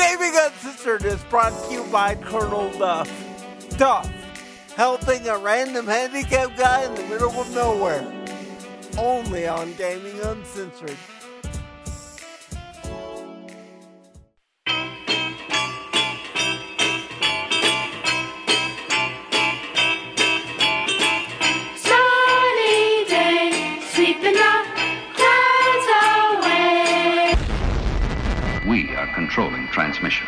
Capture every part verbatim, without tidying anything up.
Gaming Uncensored is brought to you by Colonel Duff. Duff, helping a random handicapped guy in the middle of nowhere. Only on Gaming Uncensored. Sunny day, sweeping the clouds away. We are controlling transmission.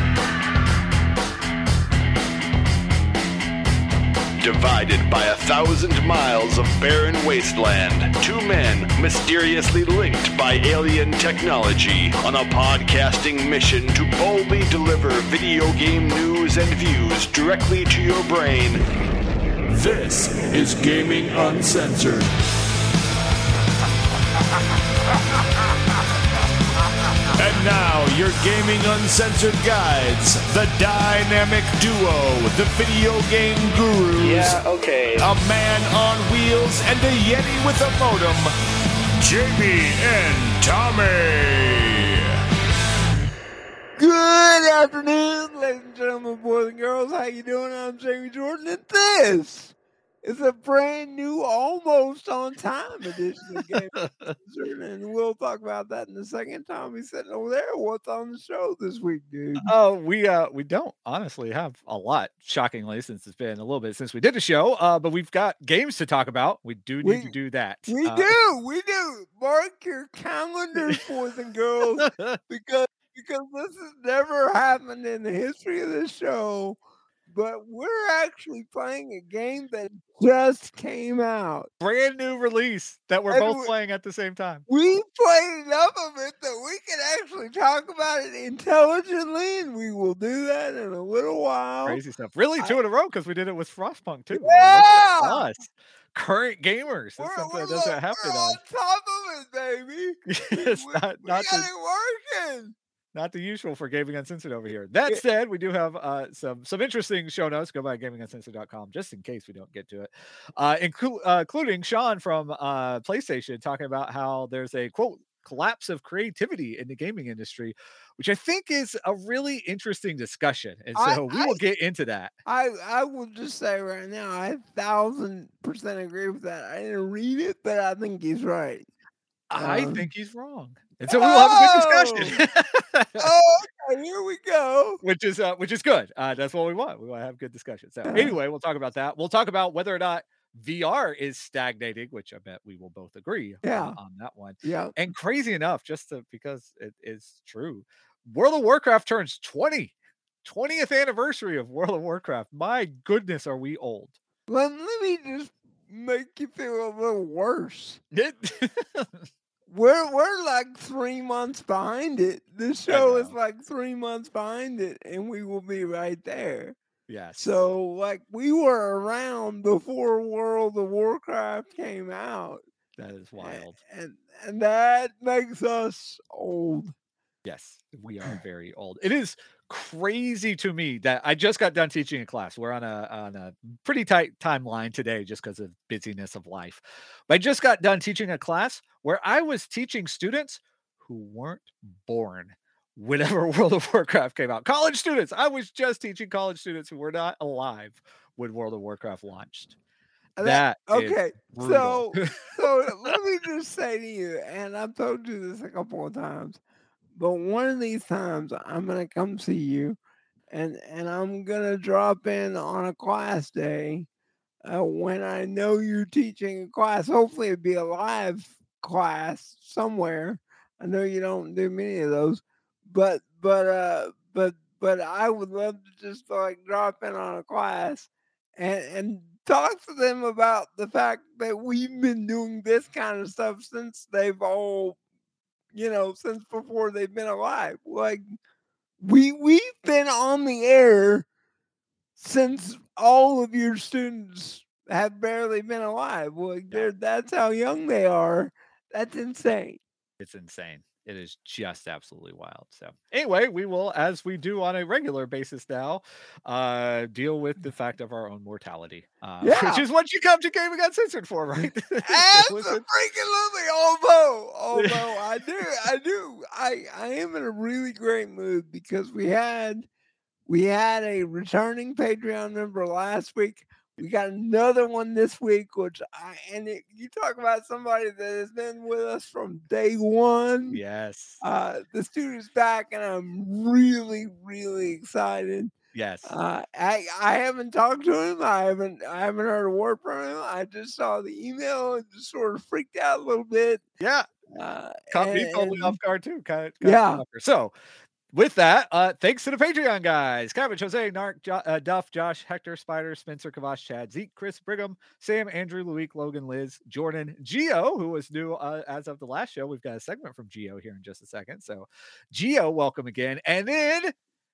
Divided by a thousand miles of barren wasteland, two men mysteriously linked by alien technology on a podcasting mission to boldly deliver video game news and views directly to your brain. This is Gaming Uncensored. And now, your Gaming Uncensored guides, the dynamic duo, the video game gurus, Yeah, okay. a man on wheels and a Yeti with a modem, Jamie and Tommy. Good afternoon, ladies and gentlemen, boys and girls. How you doing? I'm Jamie Jordan, and this is a brand new, almost on time edition of Gaming Uncensored, and we'll talk about that in a second. Tommy's sitting over there. What's on the show this week, dude? Oh, we uh we don't honestly have a lot, shockingly, since it's been a little bit since we did the show. Uh, but we've got games to talk about. We do need We- to do that. We Uh, do, we do. Mark your calendars, boys and girls, because because this has never happened in the history of this show. But we're actually playing a game that just came out. Brand new release that we're And both we- playing at the same time. We played enough of it that we can actually talk about it intelligently, and we will do that in a little while. Crazy stuff. Really, two in a row because we did it with Frostpunk too. Yeah! Look at us, current gamers. That's We're, something we're, that doesn't look, happen we're on. on top of it, baby. it's we, not we not got the, it working. not the usual for Gaming Uncensored over here. That Yeah. said, we do have uh, some some interesting show notes. Go by gaming uncensored dot com just in case we don't get to it, uh, inclu- uh, including Sean from uh, PlayStation talking about how there's a quote collapse of creativity in the gaming industry, which I think is a really interesting discussion, and I- so we I- will get into that. I I will just say right now, I thousand percent agree with that. I didn't read it, but I think he's right. I Um, think he's wrong, and so we will have a good discussion. Oh, okay, here we go. which is uh, which is good. Uh, that's what we want. We want to have good discussion. So Yeah. anyway, we'll talk about that. We'll talk about whether or not V R is stagnating, which I bet we will both agree Yeah. on, on that one. Yeah. And crazy enough, just to, because it is true, World of Warcraft turns twenty. twentieth anniversary of World of Warcraft. My goodness, are we old? Let, let me just make you feel a little worse. It- We're we're like three months behind it. This show is know. like three months behind it, and we will be right there. yes. So, like, we were around before World of Warcraft came out, that is a- wild. and and that makes us old. Yes, we are very old. It is crazy to me that I just got done teaching a class. We're on a on a pretty tight timeline today just because of busyness of life. But I just got done teaching a class where I was teaching students who weren't born whenever World of Warcraft came out. College students. I was just teaching college students who were not alive when World of Warcraft launched. And That is okay, brutal. so so let me just say to you, and I've told you this a couple of times, but one of these times I'm gonna come see you, and and I'm gonna drop in on a class day uh, when I know you're teaching a class. Hopefully, it'd be a live class somewhere. I know you don't do many of those, but but uh but but I would love to just like drop in on a class and and talk to them about the fact that we've been doing this kind of stuff since they've all, you know, since before they've been alive. Like we we've been on the air since all of your students have barely been alive. Like they're that's how young they are. That's insane. It's insane. It is just absolutely wild. So anyway, we will, as we do on a regular basis now, uh, deal with the fact of our own mortality, uh, Yeah. which is what you come to Gaming Uncensored for, right? Absolutely. Although, although I do, I do, I, I am in a really great mood because we had, we had a returning Patreon member last week. We got another one this week, which I, and it, you talk about somebody that has been with us from day one. Yes. Uh, the studio's back, and I'm really, really excited. Yes. Uh, I I haven't talked to him. I haven't I haven't heard a word from him. I just saw the email and just sort of freaked out a little bit. Yeah. Uh, Caught me and- totally off guard too. Kind of, Yeah. So, with that, uh, thanks to the Patreon guys: Cabbage, Jose, Narc, jo- uh, Duff, Josh, Hector, Spider, Spencer, Kavash, Chad, Zeke, Chris, Brigham, Sam, Andrew, Luik, Logan, Liz, Jordan, Geo, who was new uh, as of the last show. We've got a segment from Geo here in just a second. So, Geo, welcome again, and then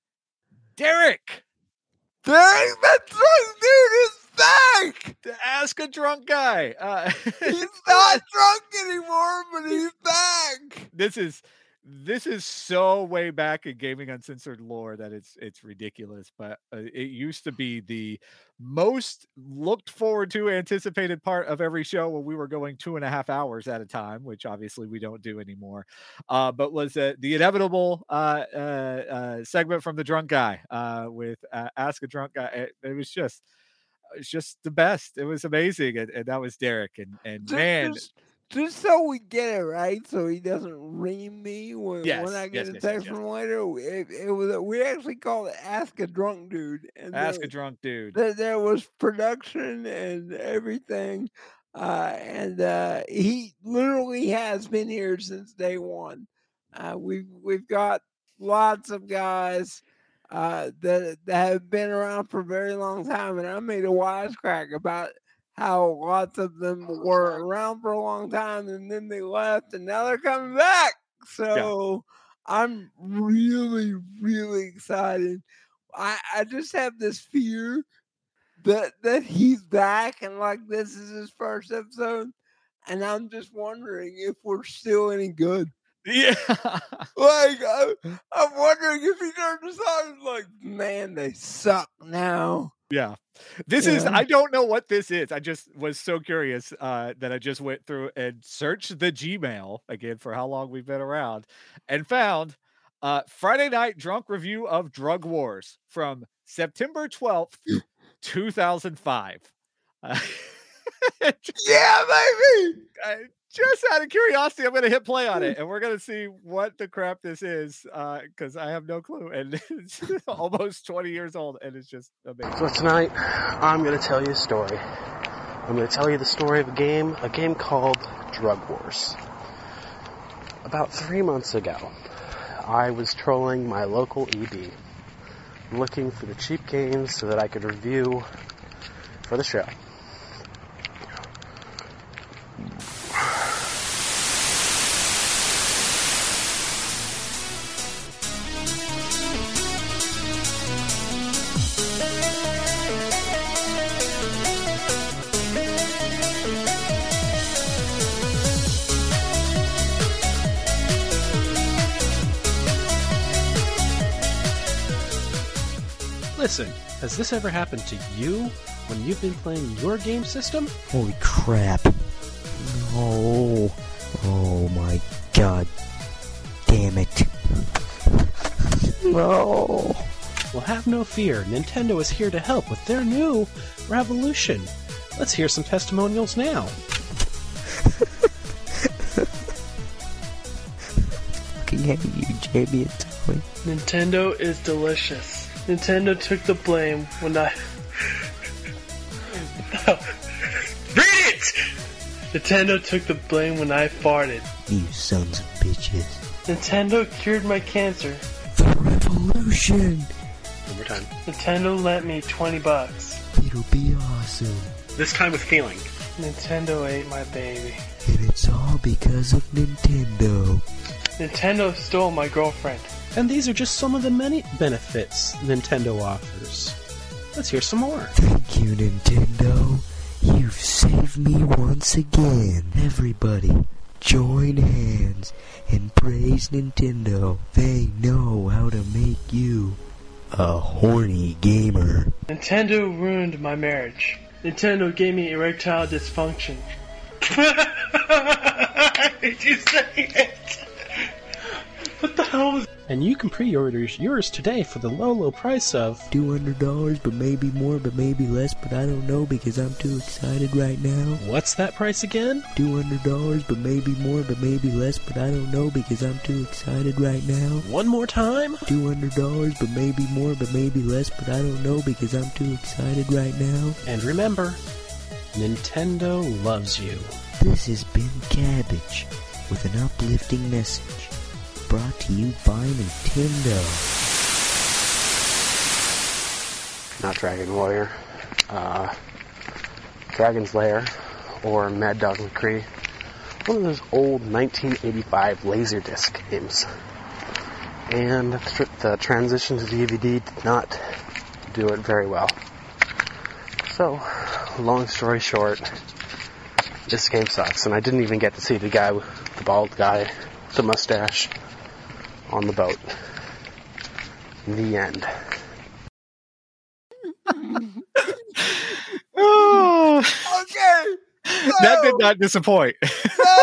Derek. Dang, that drunk dude is back. To ask a drunk guy. Uh, He's not drunk anymore, but he's back. this is this is so way back in Gaming Uncensored lore that it's it's ridiculous. But uh, it used to be the most looked forward to, anticipated part of every show when we were going two and a half hours at a time, which obviously we don't do anymore. Uh, but was uh, the inevitable uh, uh, uh, segment from the drunk guy uh, with uh, Ask a Drunk Guy. It, it was just. It's just the best. It was amazing, and, and that was Derek. And and Just, man, just, just so we get it right, so he doesn't ream me when, Yes, when I get yes, a yes, text yes, yes. from later. It, it was we actually called it Ask a Drunk Dude, and ask there, a drunk dude. there, there was production and everything, uh, and uh, he literally has been here since day one. Uh, we've we've got lots of guys. Uh, that that have been around for a very long time, and I made a wisecrack about how lots of them were around for a long time, and then they left, and now they're coming back. So I'm really, really excited. I I just have this fear that that he's back, and like this is his first episode, and I'm just wondering if we're still any good. Yeah. Like, I, I'm wondering if he turned us on and like, man, they suck now. Yeah. This is, Yeah. I don't know what this is. I just was so curious uh, that I just went through and searched the Gmail again for how long we've been around and found uh, Friday Night Drunk Review of Drug Wars from September twelfth, two thousand five. Uh, Yeah, baby. I, just out of curiosity, I'm going to hit play on it, and we're going to see what the crap this is, because I have no clue, and it's almost twenty years old, and it's just amazing. So tonight, I'm going to tell you a story. I'm going to tell you the story of a game, a game called Drug Wars. About three months ago, I was trolling my local E B, looking for the cheap games so that I could review for the show. Listen, has this ever happened to you when you've been playing your game system? Holy crap. No. Oh my god. Damn it. No. Well, have no fear. Nintendo is here to help with their new Revolution. Let's hear some testimonials now. Fucking hate you, Jamie and Tommy. Nintendo is delicious. Nintendo took the blame when I... Read it! Nintendo took the blame when I farted. You sons of bitches. Nintendo cured my cancer. The Revolution! One more time. Nintendo lent me twenty bucks. It'll be awesome. This time with feeling. Nintendo ate my baby. And it's all because of Nintendo. Nintendo stole my girlfriend. And these are just some of the many benefits Nintendo offers. Let's hear some more. Thank you, Nintendo. You've saved me once again. Everybody, Join hands and praise Nintendo. They know how to make you a horny gamer. Nintendo ruined my marriage. Nintendo gave me erectile dysfunction. Did you say it? What the hell was... And you can pre-order yours today for the low, low price of two hundred dollars, but maybe more, but maybe less, but I don't know because I'm too excited right now. What's that price again? two hundred dollars, but maybe more, but maybe less, but I don't know because I'm too excited right now. One more time? two hundred dollars, but maybe more, but maybe less, but I don't know because I'm too excited right now. And remember, Nintendo loves you. This has been Cabbage with an uplifting message. Brought to you by Nintendo. Not Dragon Warrior, uh, Dragon's Lair, or Mad Dog McCree. One of those old nineteen eighty-five Laserdisc games. And the, tr- the transition to D V D did not do it very well. So, long story short, this game sucks, and I didn't even get to see the guy, with the bald guy, with the mustache, on the boat. The end. Oh, Okay. So, that did not disappoint. No,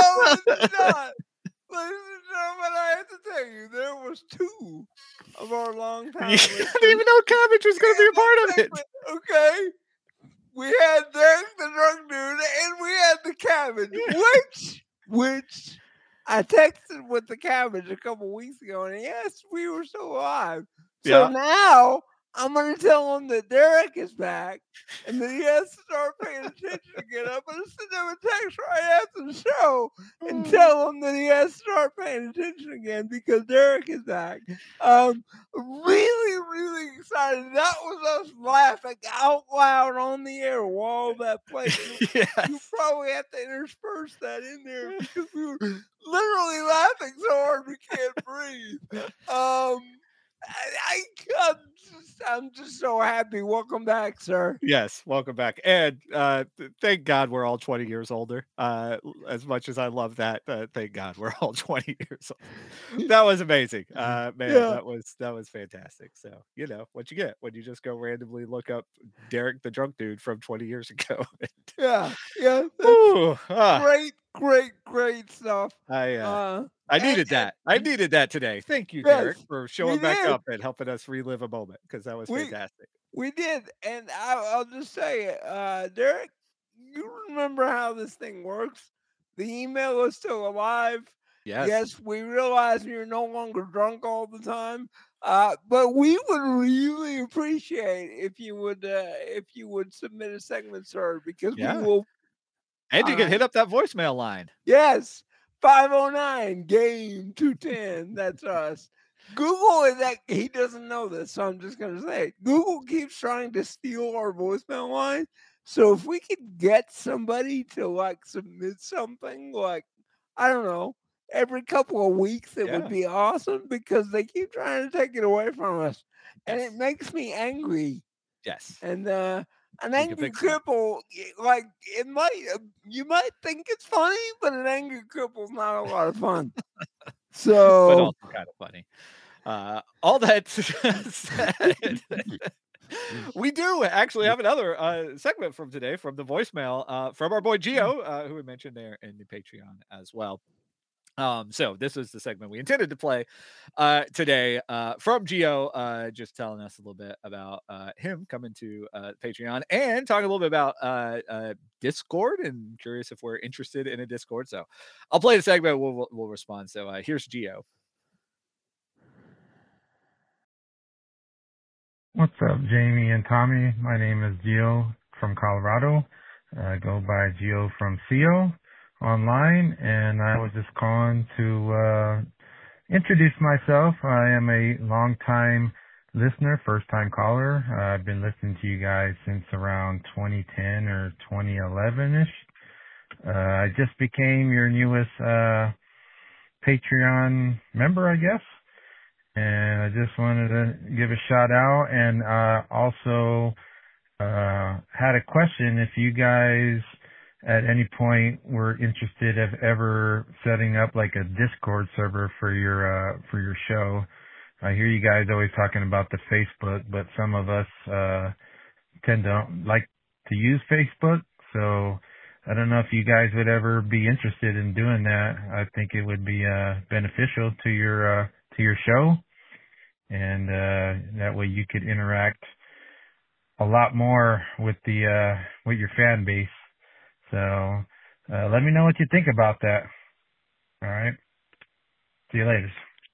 it's not. Ladies and gentlemen, I have to tell you, there was two of our long time. You didn't even know Cabbage was going to be a part of it. Okay. We had Derek the drunk dude, and we had the Cabbage, which, which I texted with the Cabbage a couple weeks ago, and he asked if we were still alive. So Yeah. now I'm going to tell him that Derek is back, and that he has to start paying attention again. I'm going to send him a text right after the show and tell him that he has to start paying attention again because Derek is back. Um, really, really excited. That was us laughing out loud on the air while that played. Yes. You probably have to intersperse that in there because we were literally laughing so hard we can't breathe. Um, I, I, I'm, just, I'm just so happy. Welcome back, sir. Yes, welcome back. And uh, th- thank God we're all twenty years older. Uh, as much as I love that, uh, thank God we're all twenty years old. That was amazing. Uh, man, Yeah. that was that was fantastic. So, you know, what you get when you just go randomly look up Derek the drunk dude from twenty years ago. Yeah, yeah. that's Ooh, ah, Great, great, great stuff. I uh, Uh, I and- needed and- that. I needed that today. Thank you, Yes, Derek, for showing we back did. up and helping us relive a moment because that was We- fantastic. We did, and I, I'll just say, uh, Derek, you remember how this thing works? The email is still alive. Yes. Yes, we realize you're no longer drunk all the time, uh, but we would really appreciate if you would uh, if you would submit a segment, sir, because Yeah. we will. And you can uh, hit up that voicemail line. Yes, five oh nine game two ten. That's us. Google is that he doesn't know this, so I'm just gonna say it. Google keeps trying to steal our voicemail line. So if we could get somebody to like submit something, like I don't know, every couple of weeks, it Yeah. would be awesome because they keep trying to take it away from us, and Yes. it makes me angry. Yes. And uh, an can angry fix that. cripple, y- like it might, uh, you might think it's funny, but an angry cripple's not a lot of fun. But So also kind of funny. Uh, all that said, we do actually have another uh, segment from today from the voicemail uh, from our boy Gio, uh, who we mentioned there in the Patreon as well. Um, so this is the segment we intended to play uh, today uh, from Gio, uh, just telling us a little bit about uh, him coming to uh, Patreon and talking a little bit about uh, uh, Discord, and curious if we're interested in a Discord. So I'll play the segment. We'll we'll, we'll respond. So uh, here's Gio. What's up, Jamie and Tommy? My name is Gio from Colorado. I go by Gio from C O online, and I was just calling to uh, introduce myself. I am a long-time listener, first-time caller. Uh, I've been listening to you guys since around twenty ten or twenty eleven-ish. Uh, I just became your newest uh, Patreon member, I guess. And I just wanted to give a shout out, and uh, also uh, had a question. If you guys at any point were interested of ever setting up like a Discord server for your uh, for your show. I hear you guys always talking about the Facebook, but some of us uh, tend to like to use Facebook. So I don't know if you guys would ever be interested in doing that. I think it would be uh, beneficial to your uh, to your show, and uh, that way you could interact a lot more with the uh, with your fan base. So uh, let me know what you think about that. All right. See you later.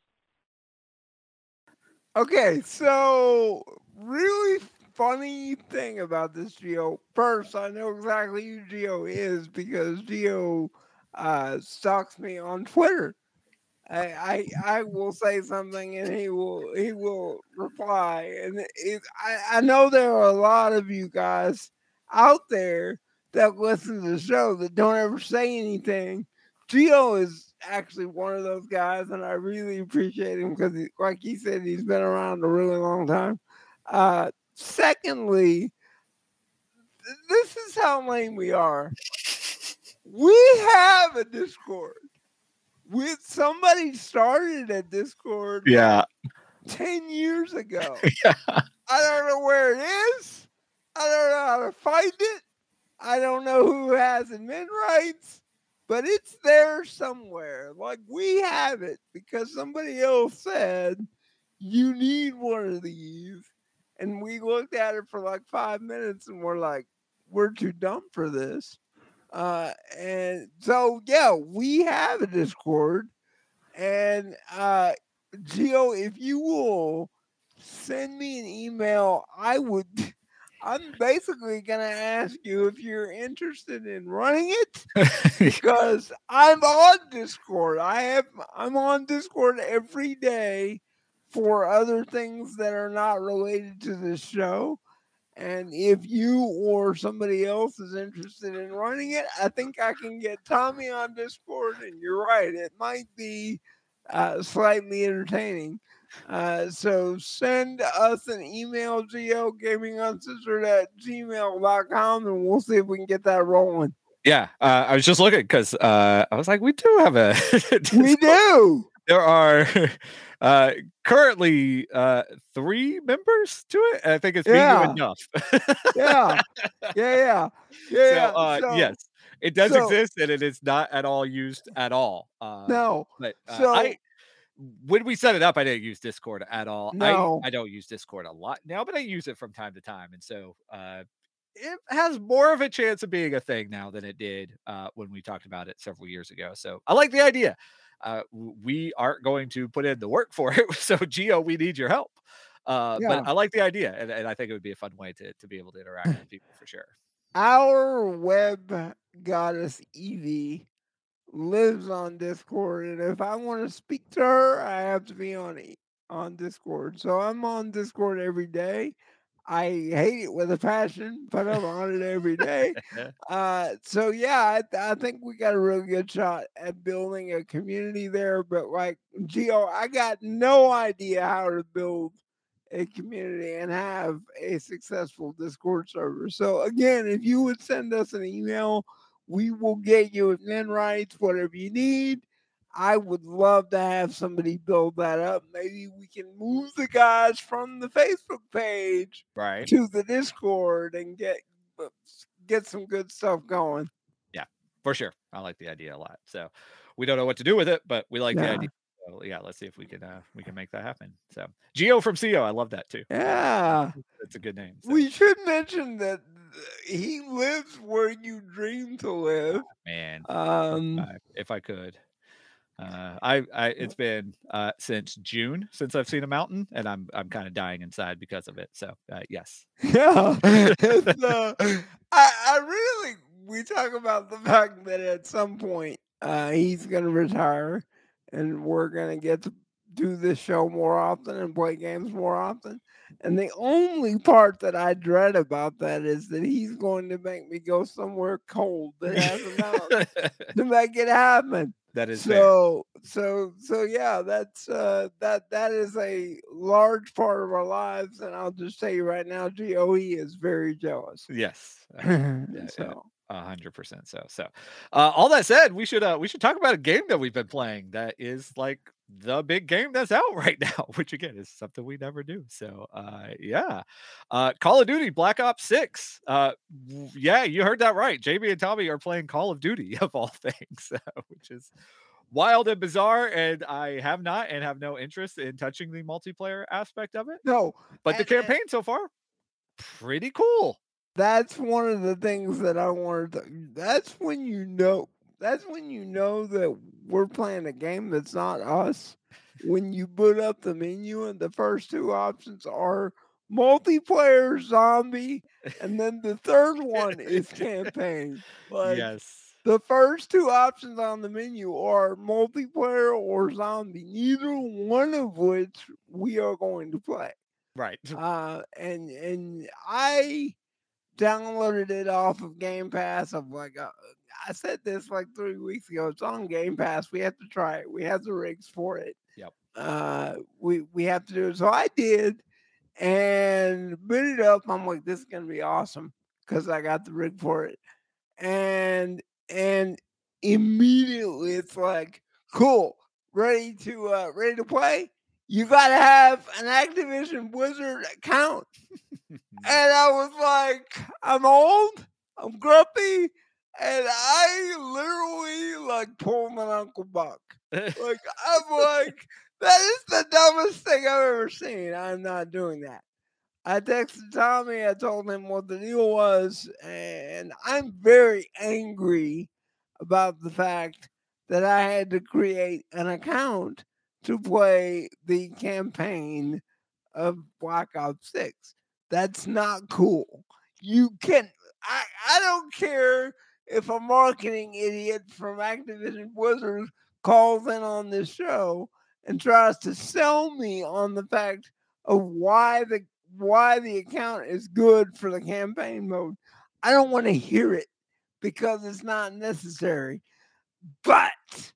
Okay, so really funny thing about this, Gio. First, I know exactly who Gio is because Gio uh, stalks me on Twitter. I, I I will say something and he will he will reply, and it, I I know there are a lot of you guys out there that listen to the show that don't ever say anything. Gio is actually one of those guys, and I really appreciate him because, he, like he said, he's been around a really long time. Uh, secondly, th- this is how lame we are. We have a Discord. With somebody started a Discord Yeah. like ten years ago. Yeah. I don't know where it is. I don't know how to find it. I don't know who has admin rights, but it's there somewhere. Like, we have it because somebody else said you need one of these. And we looked at it for like five minutes and we're like, we're too dumb for this. Uh, and so, yeah, we have a Discord. And uh, Gio, if you will send me an email, I would. I'm basically gonna ask you if you're interested in running it because I'm on Discord. I have. I'm on Discord every day for other things that are not related to this show. And if you or somebody else is interested in running it, I think I can get Tommy on Discord. And you're right, it might be uh, slightly entertaining. Uh, so send us an email, Geo Gaming Uncensored at gmail dot com, and we'll see if we can get that rolling. Yeah, uh, I was just looking because uh, I was like, we do have a. We do. There are uh, currently uh, three members to it. And I think it's Yeah. being enough. Yeah, yeah, yeah, yeah. So, uh, so, yes, it does so- exist, and it is not at all used at all. Uh, No. but uh, So- I, when we set it up, I didn't use Discord at all. No. I, I don't use Discord a lot now, but I use it from time to time, and so uh, it has more of a chance of being a thing now than it did uh, when we talked about it several years ago. So I like the idea. Uh, w- we aren't going to put in the work for it, so Gio, we need your help. Uh, Yeah. But I like the idea, and, and I think it would be a fun way to to be able to interact with people for sure. Our web goddess Evie lives on Discord, and if I want to speak to her, I have to be on E- on Discord. So I'm on Discord every day. I hate it with a passion, but I'm on it every day. Uh, so yeah, I, th- I think we got a really good shot at building a community there. But like Gio, I got no idea how to build a community and have a successful Discord server. So again, if you would send us an email, we will get you admin rights, whatever you need. I would love to have somebody build that up. Maybe we can move the guys from the Facebook page Right. to the Discord and get get some good stuff going. Yeah, for sure. I like the idea a lot. So we don't know what to do with it, but we like the Yeah. idea. So yeah, let's see if we can uh, we can make that happen. So Gio from C O, I love that too. Yeah. That's a good name. So, We should mention that he lives where you dream to live. man, Um, if I, if I could. Uh, I, I it's been uh, since June since I've seen a mountain, and I'm I'm kind of dying inside because of it. So uh, yes, yeah. It's, uh, I, I really, we talk about the fact that at some point uh, he's going to retire and we're going to get to do this show more often and play games more often. And the only part that I dread about that is that he's going to make me go somewhere cold that has a mountain to make it happen. that is fair. So, so, so, yeah, that's uh, that that is a large part of our lives, and I'll just tell you right now, G O E is very jealous. Yes. Uh, yeah, so, A hundred percent so. So, uh, all that said, we should uh, we should talk about a game that we've been playing that is like the big game that's out right now, which again is something we never do. So, uh, yeah, uh, Call of Duty Black Ops six. Uh, w- yeah, you heard that right. Jamie and Tommy are playing Call of Duty of all things, uh, which is wild and bizarre. And I have not and have no interest in touching the multiplayer aspect of it. No, But the and- and- campaign so far, pretty cool. That's one of the things that I wanted to. That's when you know. That's when you know that we're playing a game that's not us. When you boot up the menu and the first two options are multiplayer, zombie, and then the third one is campaign. Like, Yes. the first two options on the menu are multiplayer or zombie, neither one of which we are going to play. Right. Uh, and and I downloaded it off of Game Pass. Of like, uh, I said this like three weeks ago. It's on Game Pass. We have to try it. We have the rigs for it. Yep. Uh, we we have to do it. So I did, and booted it up. I'm like, this is gonna be awesome because I got the rig for it, and and immediately it's like, cool, ready to uh, ready to play. You gotta have an Activision Blizzard account. And I was like, I'm old, I'm grumpy, and I literally like pulled an Uncle Buck. Like, I'm like, that is the dumbest thing I've ever seen. I'm not doing that. I texted Tommy, I told him what the deal was, and I'm very angry about the fact that I had to create an account to play the campaign of Black Ops six. That's not cool. You can, I, I don't care if a marketing idiot from Activision Blizzard calls in on this show and tries to sell me on the fact of why the why the account is good for the campaign mode. I don't want to hear it because it's not necessary. But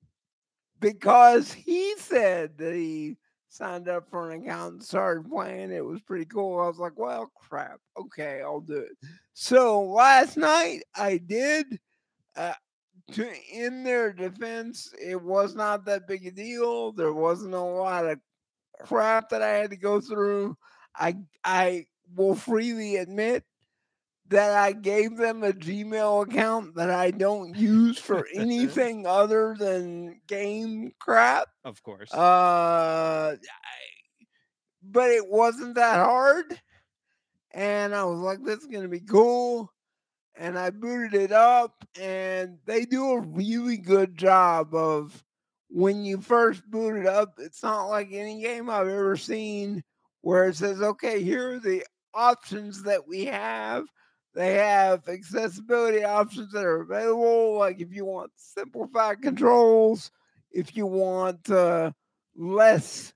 because he said that he signed up for an account and started playing, it was pretty cool. I was like, well, crap. Okay, I'll do it. So last night I did. Uh, to in their defense, it was not that big a deal. There wasn't a lot of crap that I had to go through. I I will freely admit that I gave them a Gmail account that I don't use for anything other than game crap. Of course. Uh, I, but it wasn't that hard. And I was like, this is going to be cool. And I booted it up, and they do a really good job of when you first boot it up. It's not like any game I've ever seen where it says, okay, here are the options that we have. They have accessibility options that are available. Like if you want simplified controls, if you want uh, less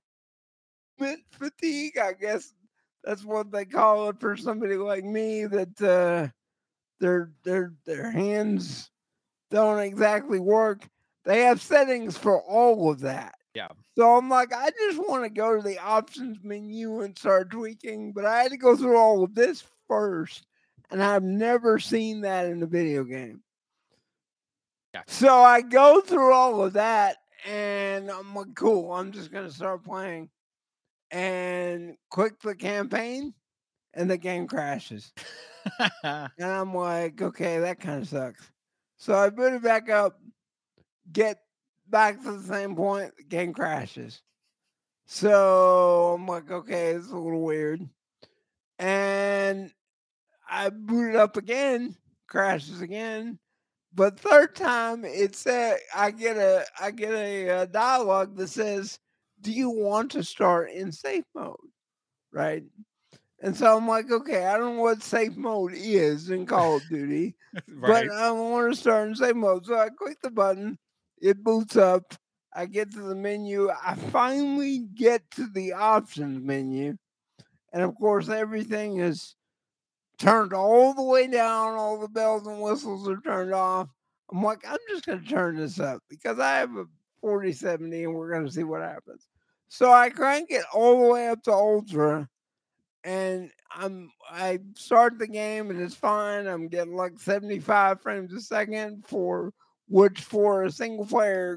fatigue, I guess that's what they call it for somebody like me that uh, their their their hands don't exactly work. They have settings for all of that. Yeah. So I'm like, I just want to go to the options menu and start tweaking, but I had to go through all of this first, and I've never seen that in a video game. Yeah. So I go through all of that, and I'm like, cool, I'm just gonna start playing, and click the campaign, and the game crashes. And I'm like, okay, that kind of sucks. So I boot it back up, get back to the same point, the game crashes. So I'm like, okay, it's a little weird. And I boot it up again, crashes again. But third time, it said I get a I get a, a dialogue that says, "Do you want to start in safe mode?" Right? And so I'm like, okay, I don't know what safe mode is in Call of Duty, Right. but I want to start in safe mode. So I click the button, it boots up. I get to the menu. I finally get to the options menu. And of course, everything is turned all the way down. All the bells and whistles are turned off. I'm like, I'm just going to turn this up because I have a forty seventy and we're going to see what happens. So I crank it all the way up to ultra. and I'm I start the game and it's fine. I'm getting like seventy-five frames a second for which for a single player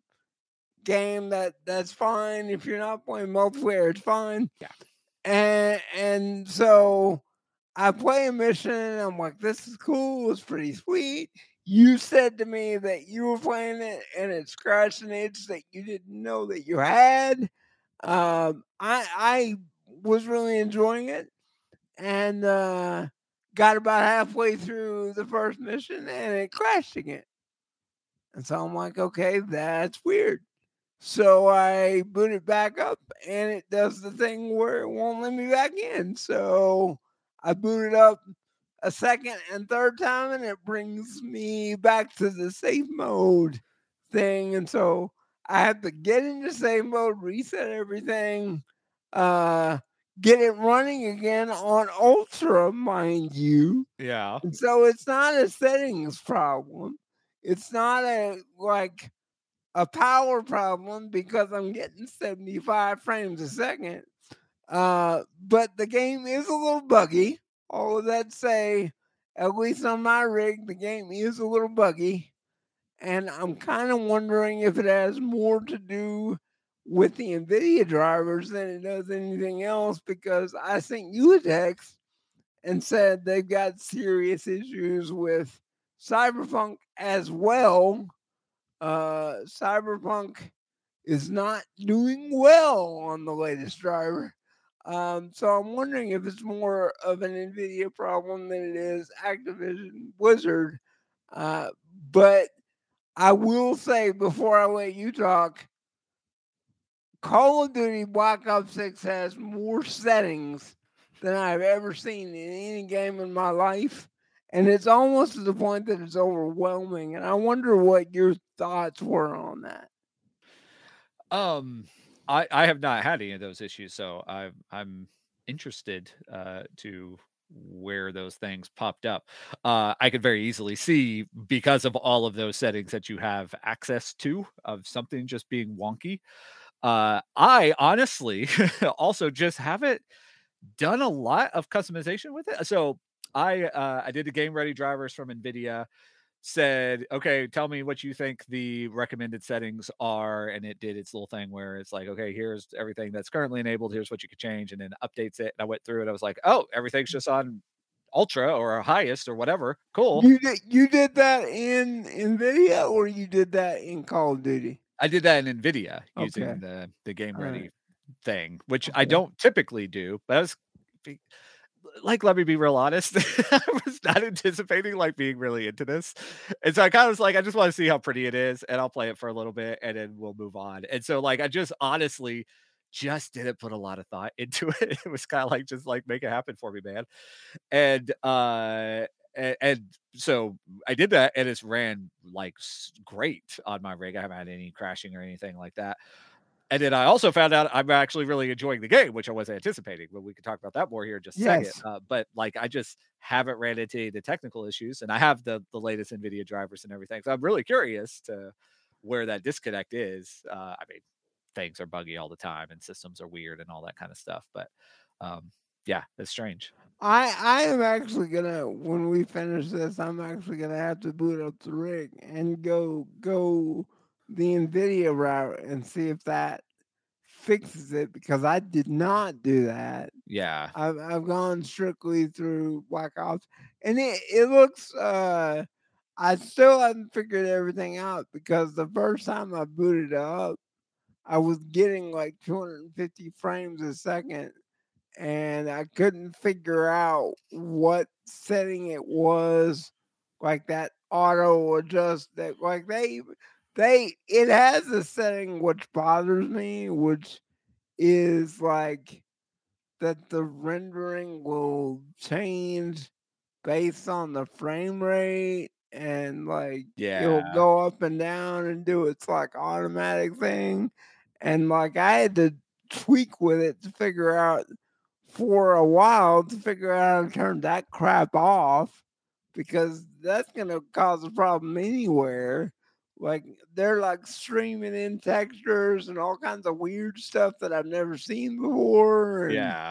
game that that's fine. If you're not playing multiplayer, it's fine. Yeah. And and so I play a mission and I'm like, this is cool, it's pretty sweet. You said to me that you were playing it and it scratched an itch that you didn't know that you had. Um, I I was really enjoying it and uh, got about halfway through the first mission and it crashed again. And so I'm like, okay, that's weird. So I boot it back up and it does the thing where it won't let me back in. So I boot it up a second and third time and it brings me back to the safe mode thing. And so I have to get into safe mode, reset everything, uh, get it running again on Ultra, mind you. Yeah. And so it's not a settings problem. It's not a like a power problem because I'm getting seventy-five frames a second. Uh, but the game is a little buggy. All of that say, at least on my rig, the game is a little buggy. And I'm kind of wondering if it has more to do with the NVIDIA drivers than it does anything else, because I sent you a text and said they've got serious issues with Cyberpunk as well. Uh, Cyberpunk is not doing well on the latest driver. Um, so I'm wondering if it's more of an NVIDIA problem than it is Activision Blizzard. Uh, but I will say before I let you talk, Call of Duty Black Ops six has more settings than I've ever seen in any game in my life. And it's almost to the point that it's overwhelming. And I wonder what your thoughts were on that. Um, I, I have not had any of those issues, so I, I'm interested uh, to where those things popped up. Uh, I could very easily see, because of all of those settings that you have access to, of something just being wonky. Uh, I honestly also just haven't done a lot of customization with it. So I uh, I did the game ready drivers from NVIDIA, said, okay, tell me what you think the recommended settings are. And it did its little thing where it's like, okay, here's everything that's currently enabled. Here's what you could change. And then updates it. And I went through it. I was like, oh, everything's just on ultra or highest or whatever. Cool. You did, you did that in NVIDIA or you did that in Call of Duty? I did that in NVIDIA Okay. using the, the game All ready right. thing, which Okay. I don't typically do, but I was like, let me be real honest. I was not anticipating like being really into this. And so I kind of was like, I just want to see how pretty it is and I'll play it for a little bit and then we'll move on. And so like, I just honestly just didn't put a lot of thought into it. It was kind of like, just like make it happen for me, man. And, uh, and, and so I did that and it's ran like s- great on my rig. I haven't had any crashing or anything like that. And then I also found out I'm actually really enjoying the game, which I wasn't anticipating, but we can talk about that more here in just a Yes. second. Uh, but like, I just haven't ran into any of the technical issues and I have the, the latest NVIDIA drivers and everything. So I'm really curious to where that disconnect is. Uh, I mean, things are buggy all the time and systems are weird and all that kind of stuff. But um, yeah, it's strange. I I am actually gonna, when we finish this, I'm actually gonna have to boot up the rig and go go the NVIDIA route and see if that fixes it, because I did not do that. Yeah. I've I've gone strictly through Black Ops, and it it looks. Uh, I still haven't figured everything out, because the first time I booted it up, I was getting like two hundred fifty frames a second, and I couldn't figure out what setting it was, like that auto adjust that like they they it has a setting which bothers me, which is like that the rendering will change based on the frame rate, and like it'll Yeah. go up and down and do its like automatic thing. And like I had to tweak with it to figure out for a while to figure out how to turn that crap off, because that's gonna cause a problem anywhere. Like they're like streaming in textures and all kinds of weird stuff that I've never seen before. And, Yeah.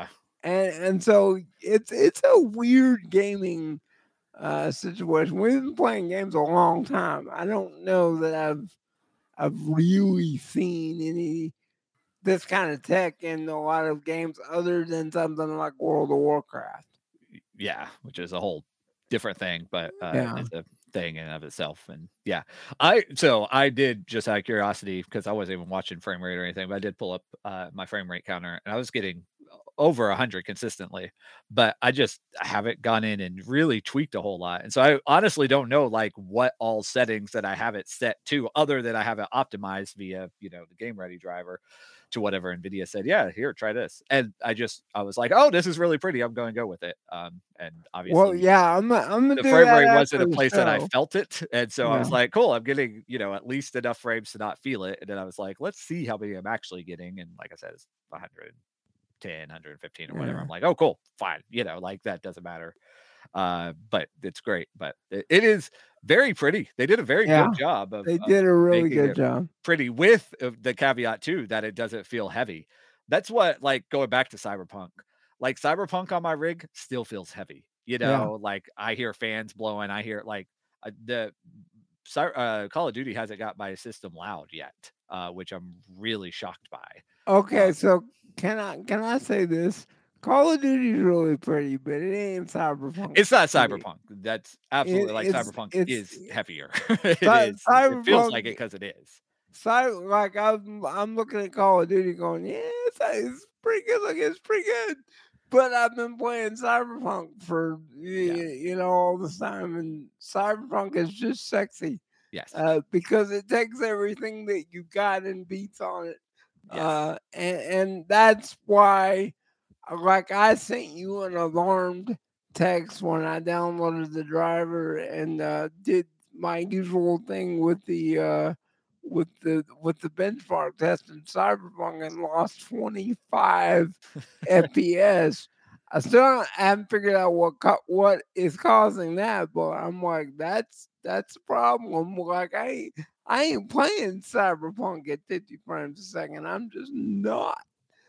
and and so it's it's a weird gaming uh, situation. We've been playing games a long time. I don't know that I've I've really seen any this kind of tech in a lot of games other than something like World of Warcraft. Yeah, which is a whole different thing, but uh, Yeah. it's a thing in and of itself. And yeah, I so I did, just out of curiosity, because I wasn't even watching frame rate or anything, but I did pull up uh, my frame rate counter, and I was getting over one hundred consistently, but I just haven't gone in and really tweaked a whole lot. And so I honestly don't know like what all settings that I have it set to, other than I have it optimized via, you know, the Game Ready driver to whatever NVIDIA said, yeah, here, try this. And I just, I was like, oh, this is really pretty. I'm going to go with it. Um, and obviously, Well, yeah, I'm I'm gonna the do frame that rate after wasn't a the place that I show. felt it. And so I was Yeah. like, cool, I'm getting, you know, at least enough frames to not feel it. And then I was like, let's see how many I'm actually getting. And like I said, it's one hundred ten, one hundred fifteen or whatever. Yeah. I'm like, oh, cool, fine. You know, like that doesn't matter. Uh, but it's great. But it, it is very pretty. They did a very Yeah, good job of, they of did a really making good it job. pretty, with uh, the caveat too that it doesn't feel heavy. That's what, like, going back to Cyberpunk, like Cyberpunk on my rig still feels heavy. You Yeah. know, like I hear fans blowing. I hear like uh, the Cy- uh, Call of Duty hasn't got my system loud yet, uh, which I'm really shocked by. Okay, Um, so can I can I say this? Call of Duty is really pretty, but it ain't Cyberpunk. It's not pretty. Cyberpunk. That's absolutely It, like it's Cyberpunk it's is heavier. It Cy- is. It feels like Cyberpunk. it because it is. Cy- like I'm I'm looking at Call of Duty, going, yeah, it's, it's pretty good. Look, it's pretty good. But I've been playing Cyberpunk for y- you know all this time, and Cyberpunk is just sexy. Yes. Uh, because it takes everything that you got and beats on it. Yes. Uh, and, and that's why, like, I sent you an alarmed text when I downloaded the driver and uh, did my usual thing with the uh, with the with the benchmark test in Cyberpunk and lost twenty-five F P S. I still haven't figured out what co- what is causing that, but I'm like, that's that's a problem. Like, I ain't, I ain't playing Cyberpunk at fifty frames a second. I'm just not.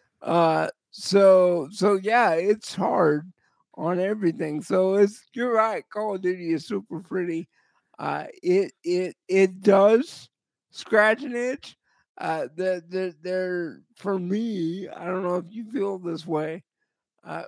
Uh, so so yeah, it's hard on everything. So it's you're right. Call of Duty is super pretty. Uh, it it it does scratch an itch. Uh, the the there for me. I don't know if you feel this way. Uh,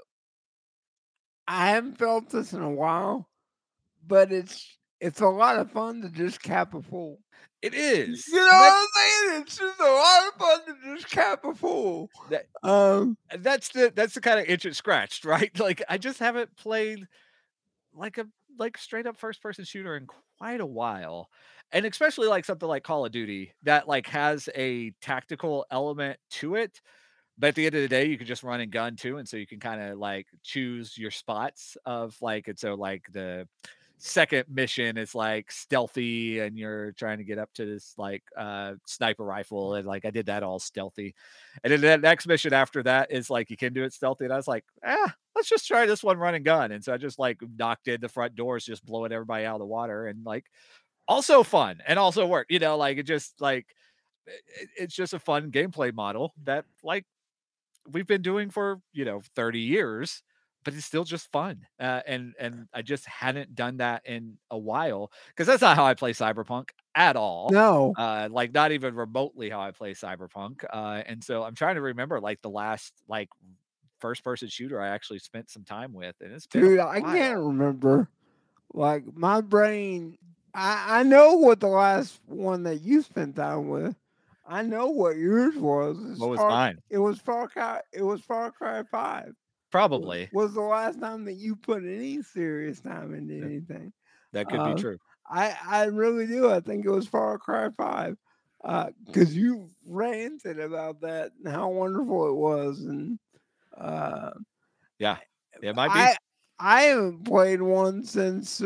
I haven't felt this in a while, but it's it's a lot of fun to just cap a fool. It is. You know what I'm saying? It's just a lot of fun to just cap a fool. That, Um, that's the that's the kind of itch it scratched, right? Like I just haven't played like a like straight up first person shooter in quite a while. And especially like something like Call of Duty that like has a tactical element to it. But at the end of the day, you can just run and gun too. And so you can kind of like choose your spots of like, and so like the second mission is like stealthy and you're trying to get up to this like uh sniper rifle. And like I did that all stealthy. And then the next mission after that is like you can do it stealthy. And I was like, ah, let's just try this one run and gun. And so I just like knocked in the front doors, just blowing everybody out of the water, and like also fun and also work, you know, like it just like it, it's just a fun gameplay model that like we've been doing for, you know, thirty years, but it's still just fun. Uh, and and I just hadn't done that in a while, because that's not how I play Cyberpunk at all. No. Uh, like not even remotely how I play Cyberpunk. Uh, and so I'm trying to remember like the last like first person shooter I actually spent some time with, and it's been a Dude, I while. can't remember. Like my brain, I, I know what the last one that you spent time with. I know what yours was. It's What was Far- mine? It was Far Cry. It was Far Cry Five. Probably. Was the last time that you put any serious time into anything. That could Uh, be true. I I really do. I think it was Far Cry Five. Because you ranted about that and how wonderful it was, and uh, Yeah, it might be. I I haven't played one since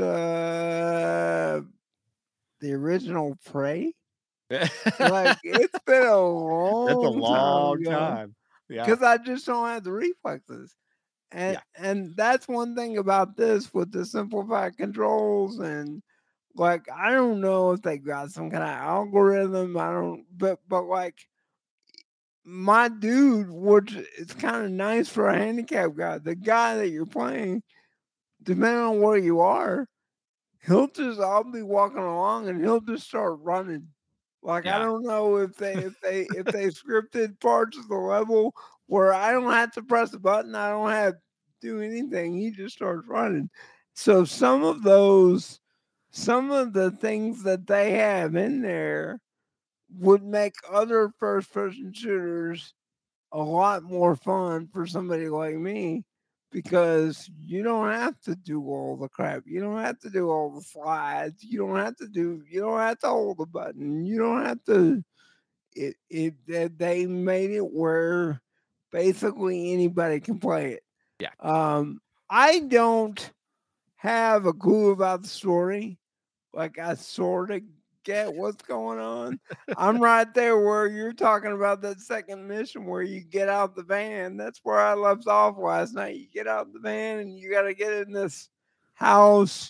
uh, the original Prey. Like it's been a long, That's a long time. time. Yeah. Because I just don't have the reflexes. And and that's one thing about this with the simplified controls, and like I don't know if they got some kind of algorithm. I don't but but like my dude, which is kind of nice for a handicap guy, the guy that you're playing, depending on where you are, he'll just, I'll be walking along and he'll just start running. Like, I Yeah. don't know if they, if they, if they scripted parts of the level where I don't have to press a button, I don't have to do anything. He just starts running. So some of those, some of the things that they have in there would make other first person shooters a lot more fun for somebody like me, because you don't have to do all the crap. You don't have to do all the slides. You don't have to do, you don't have to hold the button. You don't have to, it, it, they made it where basically anybody can play it. Yeah. Um, I don't have a clue about the story. Like, I sort of get what's going on. I'm right there where you're talking about that second mission where you get out the van. That's where I left off last night. You get out the van and you got to get in this house.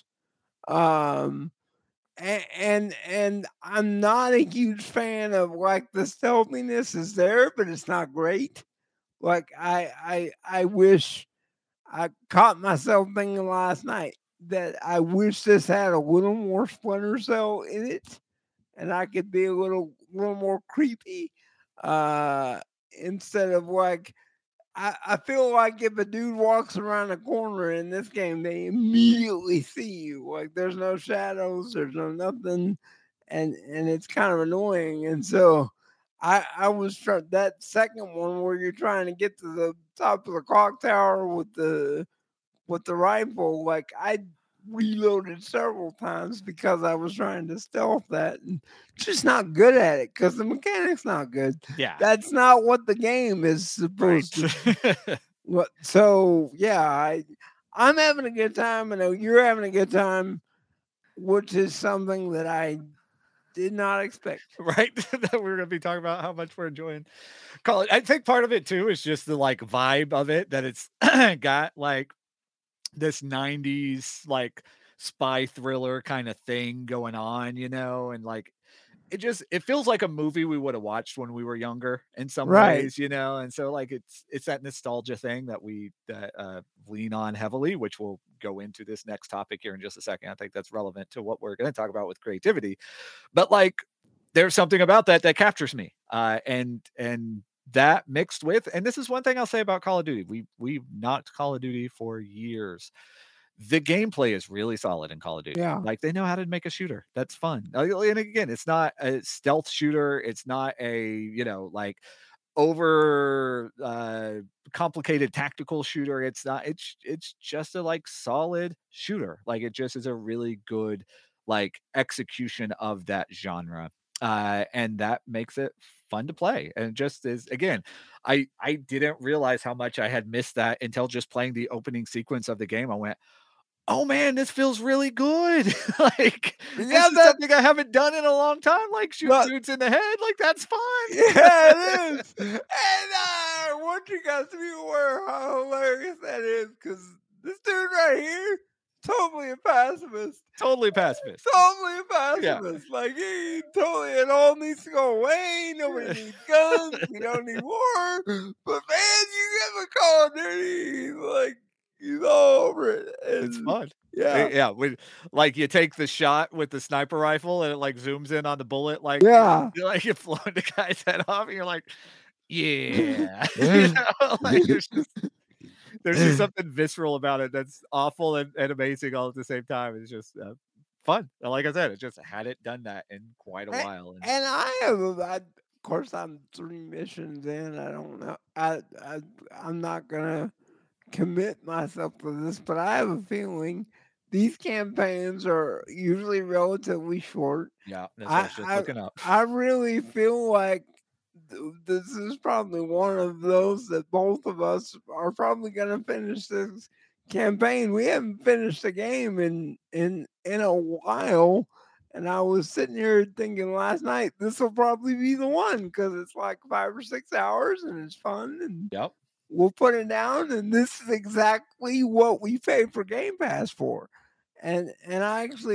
Um, and, and and I'm not a huge fan of, like, the stealthiness is there, but it's not great. Like, I I I wish, I caught myself thinking last night that I wish this had a little more Splinter Cell in it, and I could be a little little more creepy, uh, instead of, like, I, I feel like if a dude walks around a corner in this game, they immediately see you. Like, there's no shadows, there's no nothing, and and it's kind of annoying. And so I I was trying that second one where you're trying to get to the top of the clock tower with the with the rifle. Like, I reloaded several times because I was trying to stealth that, and just not good at it because the mechanic's not good. Yeah. That's not what the game is supposed Right. to. What? So yeah, I I'm having a good time. I know you're having a good time, which is something that I did not expect. Right. That we're going to be talking about how much we're enjoying college. I think part of it too is just the like vibe of it, that it's got like this nineties like spy thriller kind of thing going on, you know, and like it just it feels like a movie we would have watched when we were younger in some Right. ways, you know. And so like it's it's that nostalgia thing that we that uh lean on heavily, which we'll go into this next topic here in just a second. I think that's relevant to what we're going to talk about with creativity. But like there's something about that that captures me. Uh and and that mixed with, and this is one thing I'll say about Call of Duty. We we've knocked Call of Duty for years. The gameplay is really solid in Call of Duty. Yeah. Like they know how to make a shooter. That's fun. Uh, And again, it's not a stealth shooter. It's not a, you know, like over uh complicated tactical shooter. It's not, it's it's just a like solid shooter. Like it just is a really good like execution of that genre. Uh and that makes it fun to play. And it just is, again, I I didn't realize how much I had missed that until just playing the opening sequence of the game. I went, oh man, this feels really good. Like Yeah, this is that- something I haven't done in a long time. Like shoot But- dudes in the head. Like that's fun. Yeah, it is. And I want you guys to be aware how hilarious that is, because this dude right here, totally a pacifist. Totally pacifist. Totally a pacifist. Like, he totally, it all needs to go away. Nobody needs guns. We don't need war. But man, you get the Call of Duty, like, he's all over it. It's And, fun. Yeah. Yeah. When, like you take the shot with the sniper rifle and it like zooms in on the bullet, like Yeah. you're like you're blowing the guy's head off, and you're like, yeah. You know, like there's just there's just something visceral about it that's awful and, and amazing all at the same time. It's just uh, fun. And like I said, it just hadn't done that in quite a And- while. And And I have, a- I, of course, I'm three missions in. I don't know. I, I, I'm not gonna commit myself to this, but I have a feeling these campaigns are usually relatively short. yeah, that's what I was I- just I- looking up. I really feel like th- this is probably one of those that both of us are probably gonna finish this campaign. We haven't finished the game in in in a while. And I was sitting here thinking last night, this will probably be the one, because it's like five or six hours and it's fun, and Yep. we'll put it down. And this is exactly what we paid for Game Pass for. And and I actually,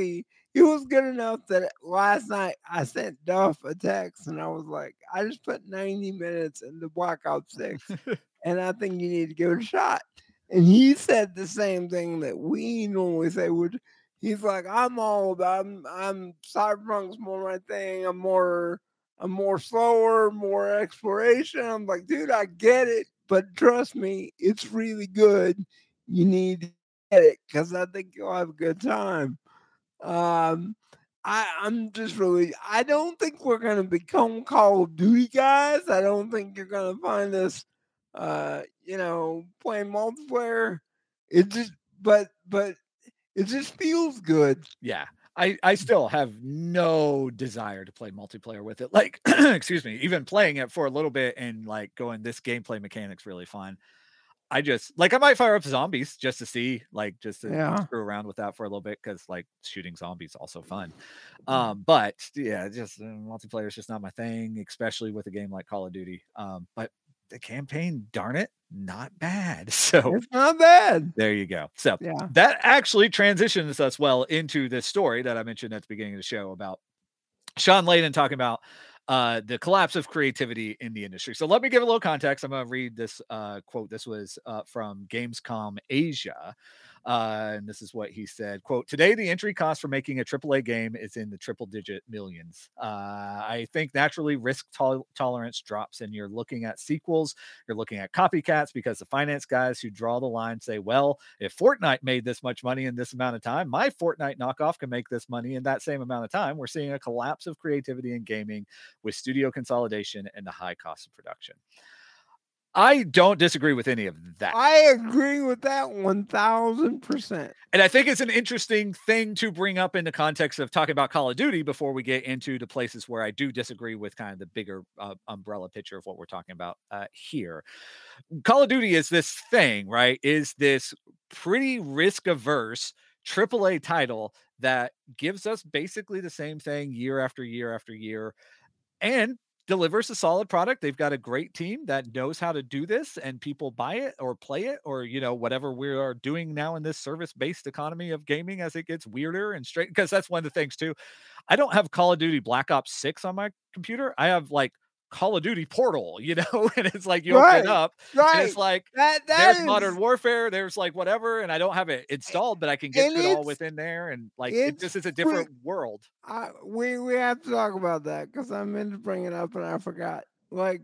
it was good enough that last night I sent Duff a text and I was like, I just put ninety minutes into Black Ops six and I think you need to give it a shot. And he said the same thing that we normally say, which he's like, I'm all about I'm, I'm Cyberpunk's more my thing. I'm more I'm more slower, more exploration. I'm like, dude, I get it, but trust me, it's really good. You need to get it because I think you'll have a good time. Um, I, I'm just really, I don't think we're going to become Call of Duty guys. I don't think you're going to find us, uh, you know, playing multiplayer. It just, but, but it just feels good. Yeah. I, I still have no desire to play multiplayer with it. Like, excuse me, even playing it for a little bit and like going, this gameplay mechanic's really fun. I just like, I might fire up zombies just to see, like, just to Yeah. screw around with that for a little bit. Cause like shooting zombies also fun. Um, but yeah, just uh, multiplayer is just not my thing, especially with a game like Call of Duty. Um, but the campaign, darn it, not bad. So It's not bad. there you go. So Yeah. that actually transitions us well into this story that I mentioned at the beginning of the show about Sean Layden talking about uh, the collapse of creativity in the industry. So let me give a little context. I'm going to read this uh, quote. This was uh, from Gamescom Asia. Uh, and this is what he said, quote, today, the entry cost for making a triple A game is in the triple digit millions. Uh, I think naturally risk tol- tolerance drops and you're looking at sequels. You're looking at copycats because the finance guys who draw the line say, well, if Fortnite made this much money in this amount of time, my Fortnite knockoff can make this money in that same amount of time. We're seeing a collapse of creativity in gaming with studio consolidation and the high cost of production. I don't disagree with any of that. I agree with that one thousand percent. And I think it's an interesting thing to bring up in the context of talking about Call of Duty before we get into the places where I do disagree with kind of the bigger uh, umbrella picture of what we're talking about uh, here. Call of Duty is this thing, right? Is this pretty risk averse triple A title that gives us basically the same thing year after year after year and delivers a solid product. They've got a great team that knows how to do this and people buy it or play it or, you know, whatever we are doing now in this service-based economy of gaming as it gets weirder and straight. Because that's one of the things too. I don't have Call of Duty Black Ops six on my computer. I have like Call of Duty Portal, you know, and it's like you Right, open it up right. and it's like That that there's is- Modern Warfare, there's like whatever, and I don't have it installed, but I can get And to it all it's- within there, and like it it's just is a different pre- world. I, we we have to talk about that because I meant to bring it up and I forgot. Like,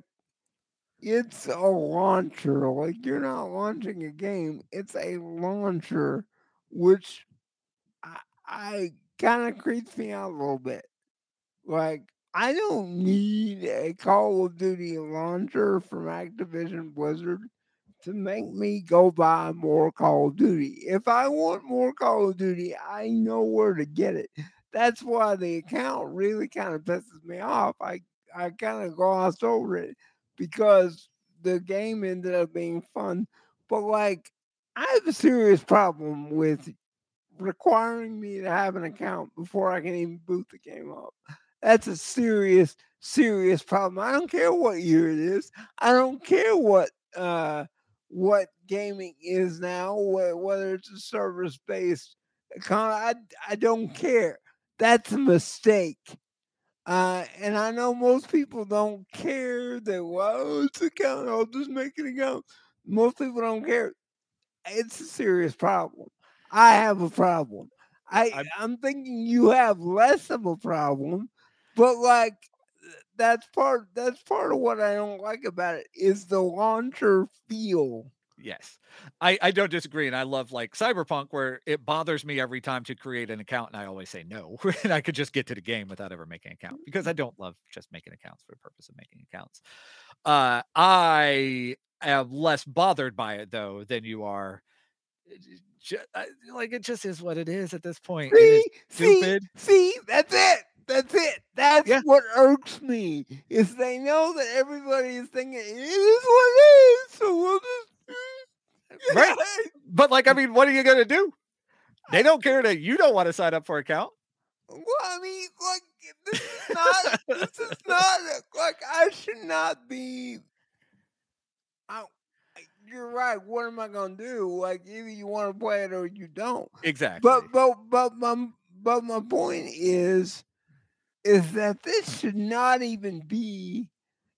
it's a launcher. Like, you're not launching a game. It's a launcher, which I, I kind of creeps me out a little bit. Like, I don't need a Call of Duty launcher from Activision Blizzard to make me go buy more Call of Duty. If I want more Call of Duty, I know where to get it. That's why the account really kind of pisses me off. I, I kind of glossed over it because the game ended up being fun. But, like, I have a serious problem with requiring me to have an account before I can even boot the game up. That's a serious, serious problem. I don't care what year it is. I don't care what uh, what gaming is now, wh- whether it's a service-based economy. I, I don't care. That's a mistake. Uh, and I know most people don't care that, well, it's an account, I'll just make an account. Most people don't care. It's a serious problem. I have a problem. I, I'm thinking you have less of a problem, but like that's part that's part of what I don't like about it is the launcher feel. Yes, I, I don't disagree. And I love like Cyberpunk where it bothers me every time to create an account. And I always say no, and I could just get to the game without ever making an account because I don't love just making accounts for the purpose of making accounts. Uh, I am less bothered by it though than you are. Ju- I- like it just is what it is at this point. It is See, stupid. see, see, that's it. That's it. That's Yeah. what irks me. Is they know that everybody is thinking it is what it is, so we'll just Right. But like, I mean, what are you gonna do? They don't care that you don't want to sign up for an account. Well, I mean, like this is not. this is not like I should not be. I, you're right. What am I gonna do? Like either you want to play it or you don't. Exactly. But but but my but my point is, is that this should not even be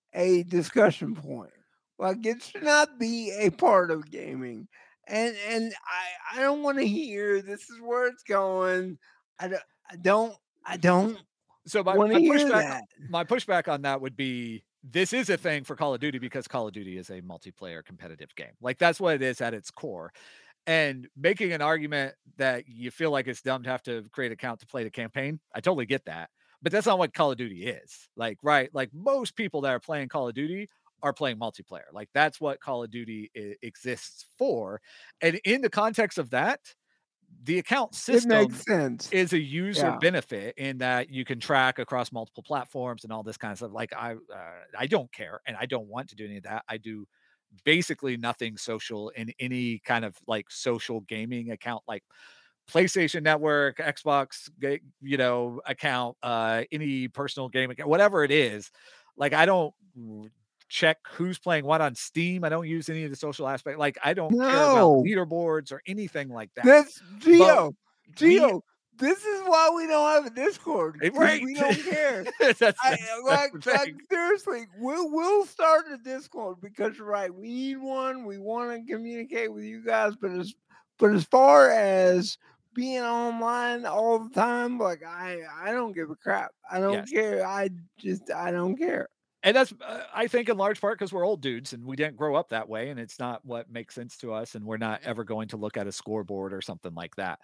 a discussion point. Like, it should not be a part of gaming. And and I, I don't want to hear this is where it's going. I don't I don't I don't So my, want my to hear pushback, that. my pushback on that would be this is a thing for Call of Duty because Call of Duty is a multiplayer competitive game. Like that's what it is at its core. And making an argument that you feel like it's dumb to have to create an account to play the campaign, I totally get that. But that's not what Call of Duty is. Like, right? Like most people that are playing Call of Duty are playing multiplayer. Like that's what Call of Duty I- exists for. And in the context of that, the account It system makes sense. is a user Yeah. benefit in that you can track across multiple platforms and all this kind of stuff. Like I, uh, I don't care and I don't want to do any of that. I do basically nothing social in any kind of like social gaming account, like PlayStation Network, Xbox, ga- you know, account, uh, any personal game account, whatever it is. Like I don't r- check who's playing what on Steam. I don't use any of the social aspect. Like I don't care about No. leaderboards or anything like that. That's But Geo. we, Geo. This is why we don't have a Discord. Eh, 'cause right. We don't care. that's, that's, I, that's like, the like thing. seriously, we'll we'll start a Discord because you're right. We need one. We want to communicate with you guys, but as but as far as being online all the time, like I I don't give a crap. I don't Yes. care. I just I don't care. And that's, uh, I think, in large part because we're old dudes and we didn't grow up that way, and it's not what makes sense to us, and we're not ever going to look at a scoreboard or something like that.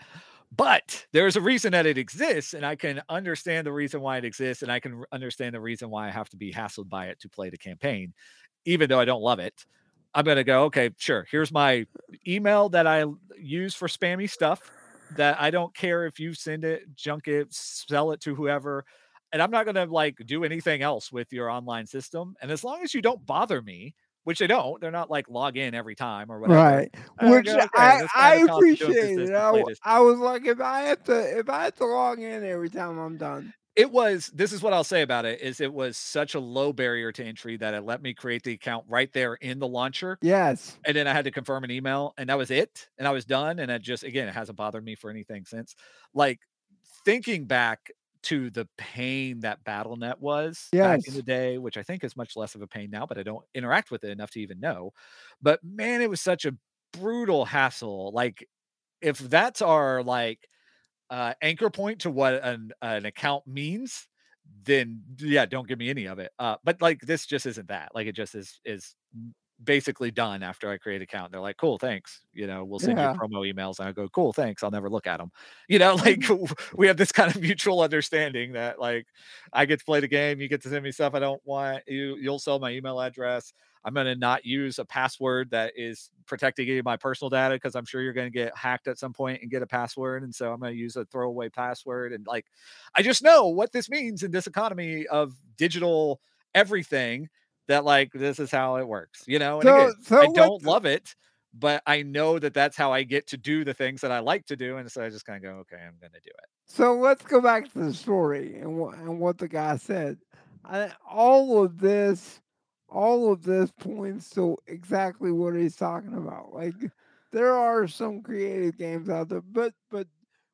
But there's a reason that it exists, and I can understand the reason why it exists, and I can r- understand the reason why I have to be hassled by it to play the campaign, even though I don't love it. I'm gonna go, okay, sure. Here's my email that I l- use for spammy stuff. That I don't care if you send it, junk it, sell it to whoever. And I'm not going to like do anything else with your online system. And as long as you don't bother me, which they don't, they're not like log in every time or whatever. Right. I Which go, okay, I this I kind of constitutes appreciate this it. to I, play w- this. I was like, if I have to if I have to log in every time, I'm done. It was, this is what I'll say about it, is it was such a low barrier to entry that it let me create the account right there in the launcher. Yes. And then I had to confirm an email and that was it. And I was done. And it just, again, it hasn't bothered me for anything since. Like thinking back to the pain that Battle net was back in Yes. the day, which I think is much less of a pain now, but I don't interact with it enough to even know. But man, it was such a brutal hassle. Like if that's our like uh, anchor point to what an, an account means, then yeah, don't give me any of it. Uh, but like this just isn't that. Like it just is is basically done after I create an account. They're like, cool, thanks. You know, we'll send Yeah. you promo emails. And I go, cool, thanks. I'll never look at them. You know, like we have this kind of mutual understanding that like I get to play the game, you get to send me stuff I don't want. You you'll sell my email address. I'm going to not use a password that is protecting any of my personal data because I'm sure you're going to get hacked at some point and get a password. And so I'm going to use a throwaway password. And like, I just know what this means in this economy of digital everything, that like, this is how it works, you know? And So again, so I what don't love it, but I know that that's how I get to do the things that I like to do. And so I just kind of go, okay, I'm going to do it. So let's go back to the story and what and what the guy said. I, all of this, all of this points to exactly what he's talking about. Like there are some creative games out there, but but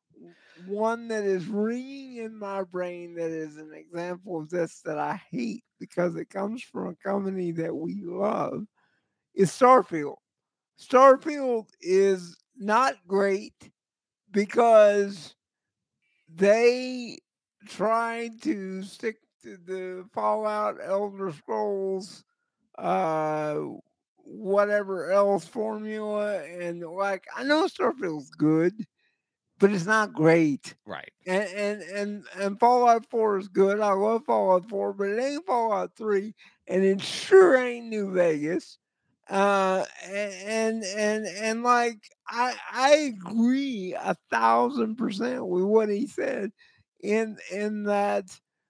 one that is ringing in my brain that is an example of this that I hate because it comes from a company that we love is Starfield. Starfield is not great because they tried to stick to the Fallout, Elder Scrolls, uh, whatever else formula, and like I know Starfield's good, but it's not great. Right. And and and and Fallout four is good. I love Fallout four, but it ain't Fallout three, and it sure ain't New Vegas. Uh, and and and like I I agree a thousand percent with what he said, in in that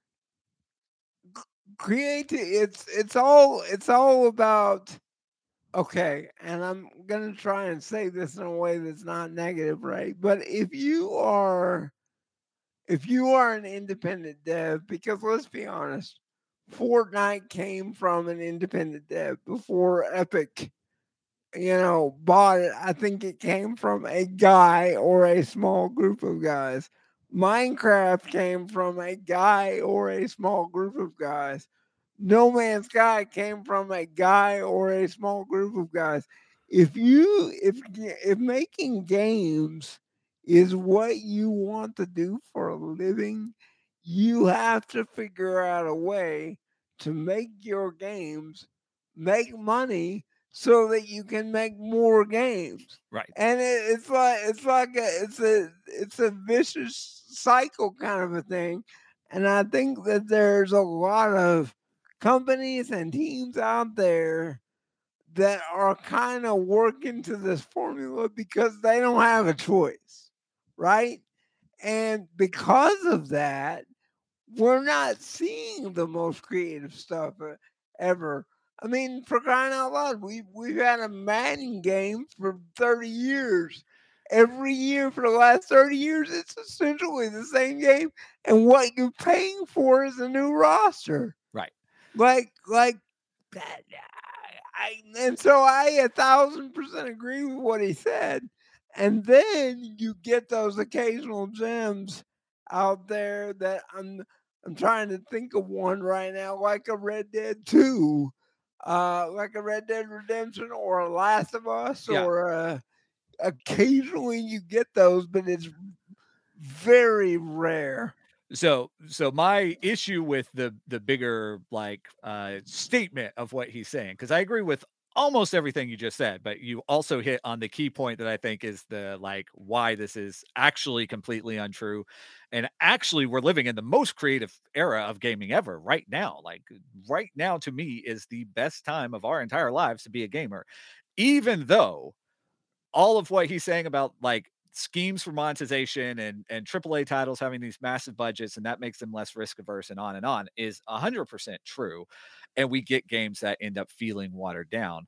create it's it's all it's all about okay, and I'm gonna try and say this in a way that's not negative, right? But if you are if you are an independent dev, because let's be honest, Fortnite came from an independent dev before Epic, you know, bought it. I think it came from a guy or a small group of guys. Minecraft came from a guy or a small group of guys. No Man's Sky came from a guy or a small group of guys. If you if if making games is what you want to do for a living, you have to figure out a way to make your games make money so that you can make more games. Right. And it, it's like it's like a it's a it's a vicious cycle kind of a thing. And I think that there's a lot of companies and teams out there that are kind of working to this formula because they don't have a choice, right? And because of that, we're not seeing the most creative stuff uh, ever. I mean, for crying out loud, we we've had a Madden game for thirty years. Every year for the last thirty years, it's essentially the same game, and what you're paying for is a new roster. Right. Like, like that. I, and so I a thousand percent agree with what he said. And then you get those occasional gems out there that I'm I'm trying to think of one right now, like a Red Dead two, uh, like a Red Dead Redemption or a Last of Us, Yeah. or uh, occasionally you get those, but it's very rare. So, so my issue with the the bigger like uh, statement of what he's saying, because I agree with almost everything you just said, but you also hit on the key point that I think is the like why this is actually completely untrue, and actually we're living in the most creative era of gaming ever right now. Like right now, to me, is the best time of our entire lives to be a gamer, even though all of what he's saying about like schemes for monetization and and triple A titles having these massive budgets and that makes them less risk averse and on and on is one hundred percent true, and we get games that end up feeling watered down.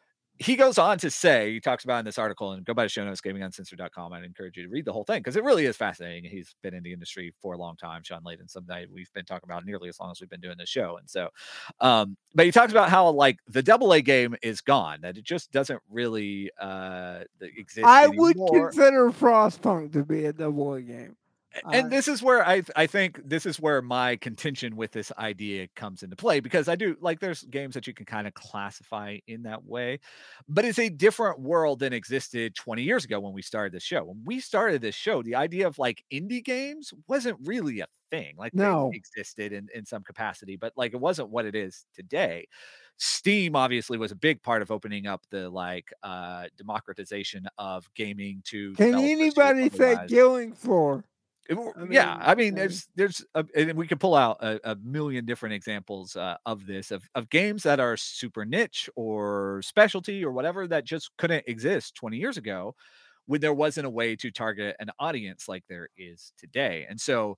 He goes on to say, he talks about in this article, and go by the show notes, gaming uncensored dot com. I'd encourage you to read the whole thing because it really is fascinating. He's been in the industry for a long time. Sean Layden, somebody we've been talking about nearly as long as we've been doing this show. And so, um, but he talks about how like the double A game is gone, that it just doesn't really uh, exist I anymore. would consider Frostpunk to be a double A game. And Uh, this is where I I think this is where my contention with this idea comes into play, because I do like there's games that you can kind of classify in that way, but it's a different world than existed twenty years ago when we started this show. When we started this show, the idea of like indie games wasn't really a thing. Like No. they existed in, in some capacity, but like it wasn't what it is today. Steam obviously was a big part of opening up the like uh democratization of gaming to Can developers who anybody say otherwise- Killing Floor? it w- I yeah, mean, I mean, um, there's there's a, and we could pull out a, a million different examples uh, of this of of games that are super niche or specialty or whatever that just couldn't exist twenty years ago when there wasn't a way to target an audience like there is today. And so,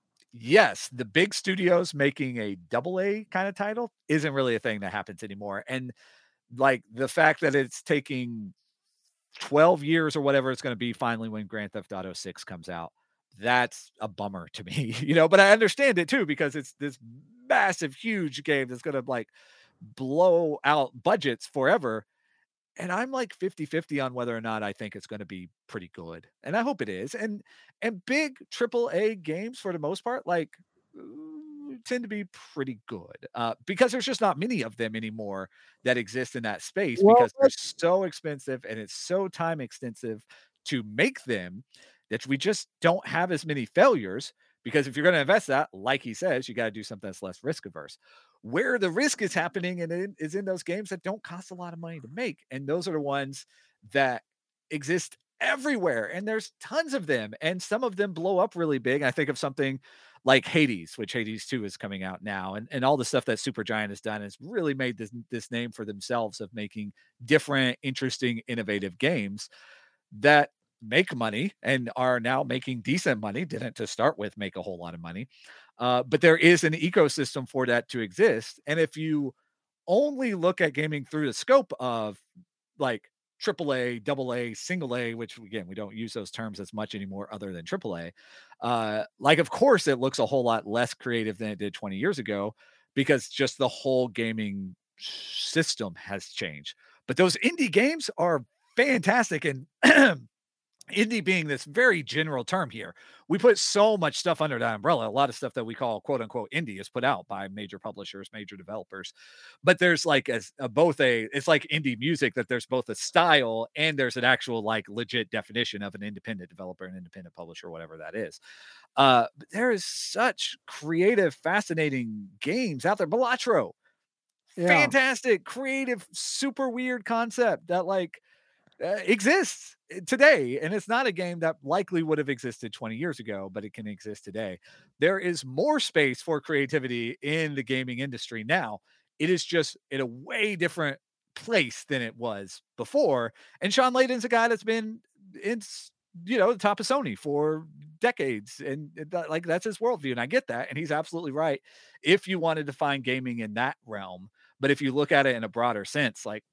yes, the big studios making a double A kind of title isn't really a thing that happens anymore. And like the fact that it's taking twelve years or whatever it's going to be finally when Grand Theft Auto six comes out, that's a bummer to me, you know, but I understand it too, because it's this massive, huge game that's going to like blow out budgets forever. And I'm like fifty fifty on whether or not I think it's going to be pretty good. And I hope it is. And, and big triple A games for the most part, like uh, tend to be pretty good uh, because there's just not many of them anymore that exist in that space Well, because they're so expensive and it's so time extensive to make them that we just don't have as many failures. Because if you're going to invest that, like he says, you got to do something that's less risk averse. Where the risk is happening and it is in those games that don't cost a lot of money to make. And those are the ones that exist everywhere. And there's tons of them. And some of them blow up really big. I think of something like Hades, which Hades two is coming out now. And, and all the stuff that Supergiant has done has really made this, this name for themselves of making different, interesting, innovative games that make money and are now making decent money. Didn't to start with make a whole lot of money. Uh, but there is an ecosystem for that to exist. And if you only look at gaming through the scope of like triple A, double A, single A, which again, we don't use those terms as much anymore other than triple A. Uh, like, of course, it looks a whole lot less creative than it did twenty years ago because just the whole gaming system has changed. But those indie games are fantastic. And indie being this very general term here. We put so much stuff under that umbrella. A lot of stuff that we call quote unquote indie is put out by major publishers, major developers. But there's like a, a both a it's like indie music, that there's both a style and there's an actual like legit definition of an independent developer, an independent publisher, whatever that is. Uh, but there is such creative, fascinating games out there. Balatro, Yeah. fantastic, creative, super weird concept that like uh, exists today, and it's not a game that likely would have existed twenty years ago, but it can exist today. There is more space for creativity in the gaming industry now. It is just in a way different place than it was before. And Sean Layden's a guy that's been in, you know, the top of Sony for decades, and that, like that's his worldview, and I get that, and he's absolutely right. If you wanted to find gaming in that realm, but if you look at it in a broader sense, like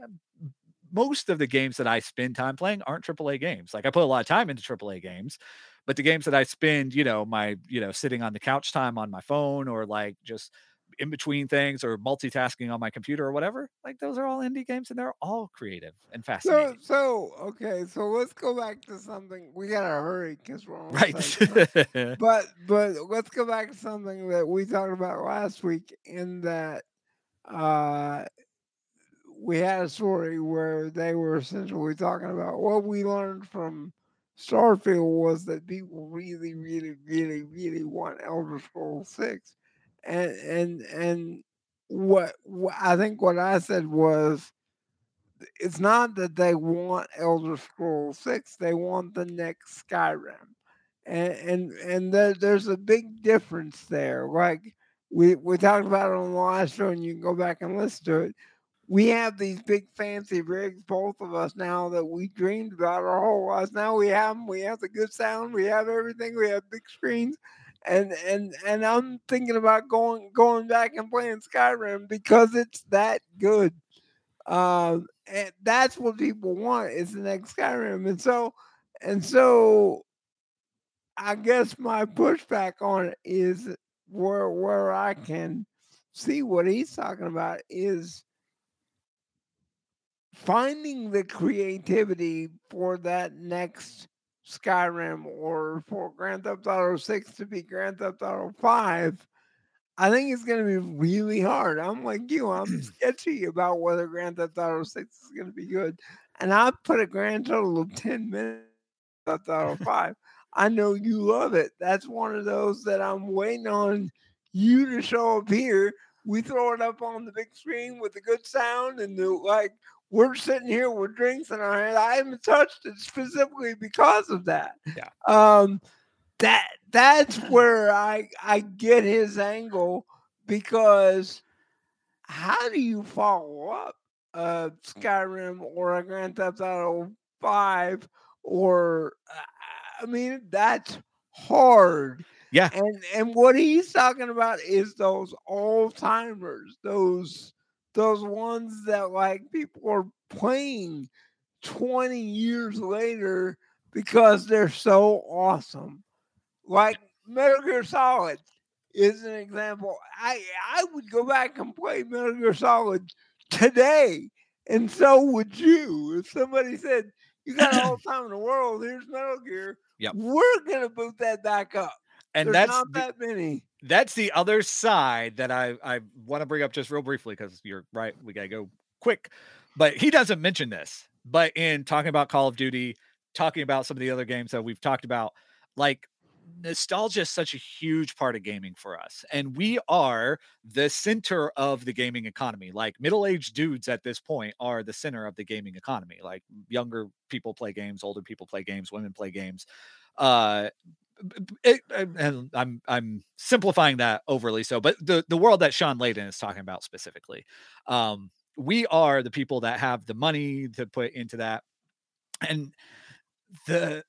most of the games that I spend time playing aren't triple A games. Like I put a lot of time into triple A games, but the games that I spend, you know, my, you know, sitting on the couch time on my phone, or like just in between things, or multitasking on my computer or whatever, like those are all indie games, and they're all creative and fascinating. So, so okay, so let's go back to something. We gotta hurry because we're on Right. time. but but let's go back to something that we talked about last week, in that uh we had a story where they were essentially talking about what we learned from Starfield was that people really, really, really, really want Elder Scrolls six. And and and what, what I think what I said was, it's not that they want Elder Scrolls six, they want the next Skyrim. And and and there, there's a big difference there. Like we we talked about it on the last show, and you can go back and listen to it. We have these big fancy rigs, both of us, now that we dreamed about our whole lives. Now we have them. We have the good sound. We have everything. We have big screens, and and and I'm thinking about going going back and playing Skyrim because it's that good. Um, and that's what people want, is the next Skyrim. And so and so, I guess my pushback on it is where where I can see what he's talking about is finding the creativity for that next Skyrim, or for Grand Theft Auto six to be Grand Theft Auto five. I think it's going to be really hard. I'm like you, I'm sketchy about whether Grand Theft Auto six is going to be good. And I put a grand total of ten minutes on Grand Theft Auto five. I know you love it. That's one of those that I'm waiting on you to show up here. We throw it up on the big screen with the good sound, and the like. We're sitting here with drinks in our hand. I haven't touched it specifically because of that. Yeah. Um, that that's where I I get his angle, because how do you follow up uh, Skyrim or a Grand Theft Auto five, or I mean that's hard. Yeah. And and what he's talking about is those old timers, those. Those ones that like people are playing twenty years later because they're so awesome. Like Metal Gear Solid is an example. I I would go back and play Metal Gear Solid today, and so would you. If somebody said, you got all the time in the world, here's Metal Gear, yep. we're gonna boot that back up. And There's that's not the, that many. That's the other side that I, I want to bring up just real briefly, because you're right. We got to go quick. But he doesn't mention this. But in talking about Call of Duty, talking about some of the other games that we've talked about, like nostalgia is such a huge part of gaming for us. And we are the center of the gaming economy. Like middle-aged dudes at this point are the center of the gaming economy. Like younger people play games, older people play games, women play games. Uh, It, and I'm I'm simplifying that overly so, but the, the world that Sean Layden is talking about specifically, um, we are the people that have the money to put into that, and the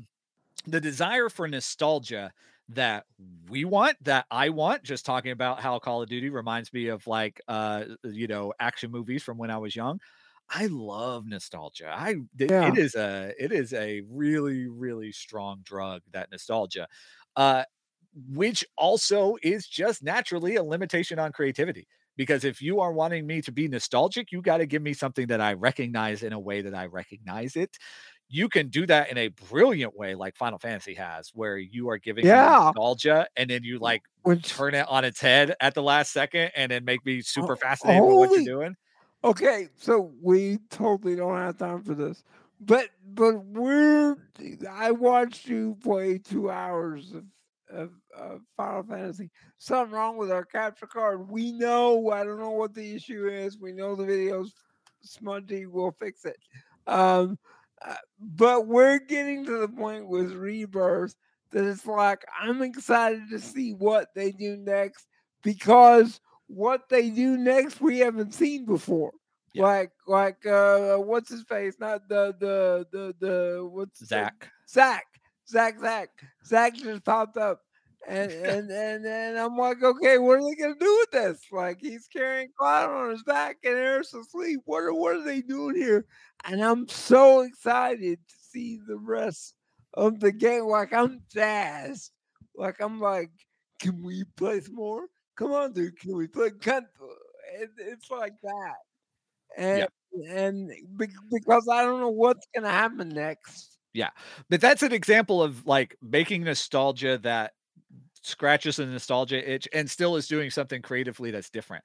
the desire for nostalgia that we want, that I want. Just talking about how Call of Duty reminds me of like uh you know action movies from when I was young. I love nostalgia. I it, Yeah. it is a it is a really really strong drug, that nostalgia, uh, which also is just naturally a limitation on creativity. Because if you are wanting me to be nostalgic, you got to give me something that I recognize in a way that I recognize it. you can do that in a brilliant way, like Final Fantasy has, where you are giving me Yeah. nostalgia and then you like Which turn it on its head at the last second and then make me super Oh, fascinated with what holy- you're doing. Okay, so we totally don't have time for this, but but we're I watched you play two hours of of, of Final Fantasy. Something wrong with our capture card. We know. I don't know what the issue is. We know the video's smudgy. We'll fix it. Um, uh, but we're getting to the point with Rebirth that it's like I'm excited to see what they do next because what they do next we haven't seen before. Yeah. Like like uh what's his face? Not the the the the what's the- Zach. Zach. Zach Zach. Zach just popped up. And and and and I'm like, okay, what are they gonna do with this? Like he's carrying Cloud on his back and Aerith's asleep. What are what are they doing here? And I'm so excited to see the rest of the game. Like I'm jazzed. Like I'm like, can we play some more? Come on, dude. Can we play? Cut. It, it's like that. And and be- because I don't know what's gonna happen next. Yeah. But that's an example of like making nostalgia that scratches the nostalgia itch and still is doing something creatively that's different.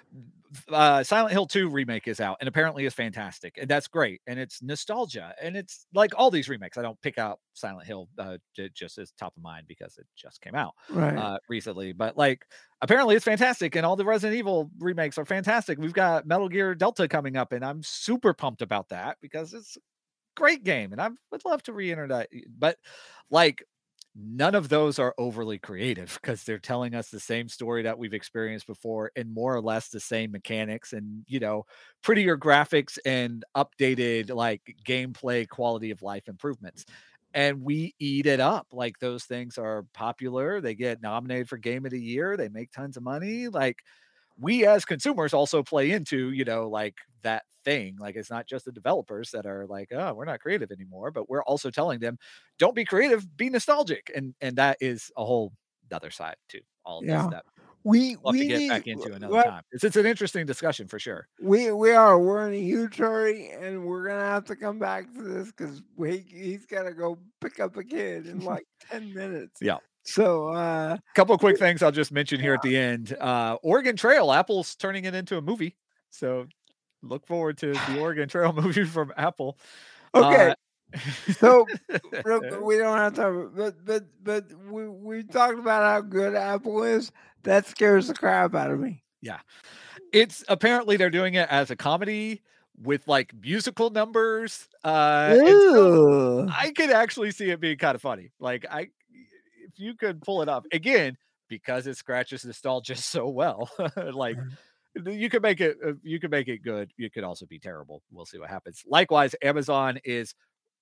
Uh, Silent Hill two remake is out and apparently is fantastic, and that's great. And it's nostalgia, and it's like all these remakes. I don't pick out Silent Hill uh, j- just as top of mind because it just came out Right. uh, recently. But like, apparently it's fantastic, and all the Resident Evil remakes are fantastic. We've got Metal Gear Delta coming up, and I'm super pumped about that because it's a great game, and I would love to re-enter that. But like, none of those are overly creative because they're telling us the same story that we've experienced before and more or less the same mechanics and, you know, prettier graphics and updated like gameplay quality of life improvements. And we eat it up. Like those things are popular. They get nominated for Game of the Year. They make tons of money. Like we as consumers also play into, you know, like that thing. Like it's not just the developers that are like, oh, we're not creative anymore, but we're also telling them, don't be creative, be nostalgic. And and that is a whole other side to all of Yeah. this that We we'll have we to get need, back into another well, time. It's, it's an interesting discussion for sure. We we are. We're in a huge hurry, and we're gonna have to come back to this because we he's gotta go pick up a kid in like ten minutes. Yeah. So uh Couple of quick things I'll just mention here at the end. Uh, Oregon Trail, Apple's turning it into a movie. So look forward to the Oregon Trail movie from Apple. okay. Uh, So real quick, we don't have time, but but but we we talked about how good Apple is. That scares the crap out of me. Yeah. It's apparently they're doing it as a comedy with like musical numbers. Uh, and so Ew. I could actually see it being kind of funny. Like I, if you could pull it up again, because it scratches nostalgia so well, like you could make it, uh, you could make it good. You could also be terrible. We'll see what happens. Likewise, Amazon is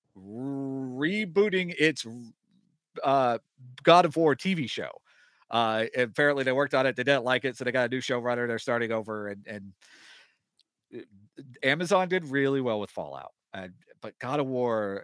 rebooting its uh, God of War T V show. Uh, apparently they worked on it. They didn't like it. So they got a new showrunner. They're starting over and, and Amazon did really well with Fallout, uh, but God of War,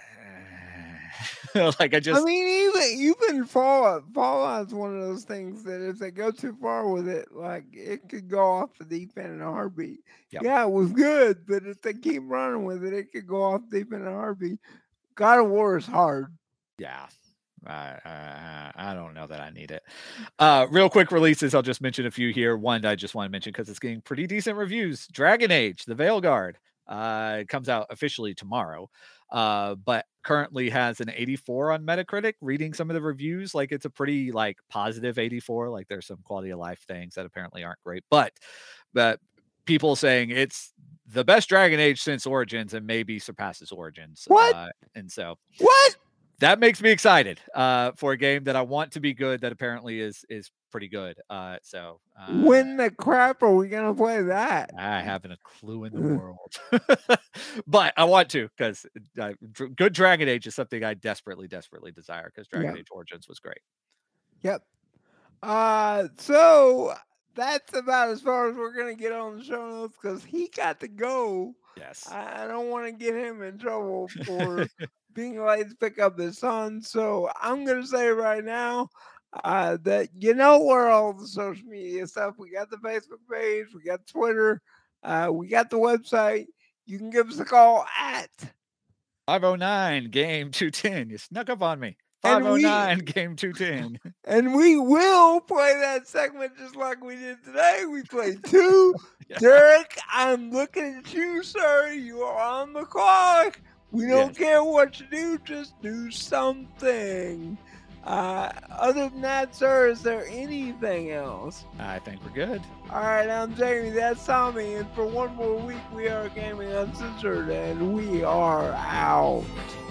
uh, like I just, I mean, even even Fallout, Fallout's one of those things that if they go too far with it, like it could go off the deep end in a heartbeat. Yep. Yeah, it was good, but if they keep running with it, it could go off deep in a heartbeat. God of War is hard. yeah, I, I, I don't know that I need it. Uh, real quick releases. I'll just mention a few here. One I just want to mention because it's getting pretty decent reviews. Dragon Age, the Veilguard, uh, it comes out officially tomorrow, uh, but currently has an eighty-four on Metacritic. Reading some of the reviews, like it's a pretty like positive eighty-four. Like there's some quality of life things that apparently aren't great, but but people saying it's the best Dragon Age since Origins and maybe surpasses Origins. What? Uh, and so What? that makes me excited uh, for a game that I want to be good that apparently is is pretty good. Uh, so uh, When the crap are we gonna play that? I haven't a clue in the world, but I want to because uh, dr- good Dragon Age is something I desperately, desperately desire because Dragon Yeah. Age Origins was great. Yep. Uh, so that's about as far as we're gonna get on the show notes because he got to go. Yes. I I don't want to get him in trouble for being late to pick up his son. So I'm gonna say right now uh, that you know where all the social media stuff. We got the Facebook page, we got Twitter, uh, we got the website. You can give us a call at five oh nine, game two ten. You snuck up on me. And five oh nine, we- game two ten. And we will play that segment just like we did today. We played two. Yeah. Derek, I'm looking at you, sir. You are on the clock. We don't Yes. care what you do. Just do something. Uh, other than that, sir, is there anything else? I think we're good. All right, I'm Jamie. That's Tommy. And for one more week, we are Gaming Uncensored, and we are out.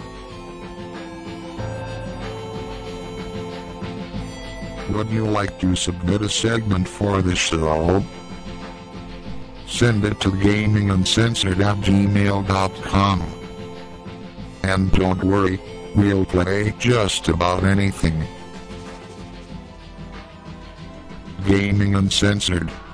Would you like to submit a segment for the show? Send it to gaminguncensored at gmail dot com. And don't worry, we'll play just about anything. Gaming Uncensored.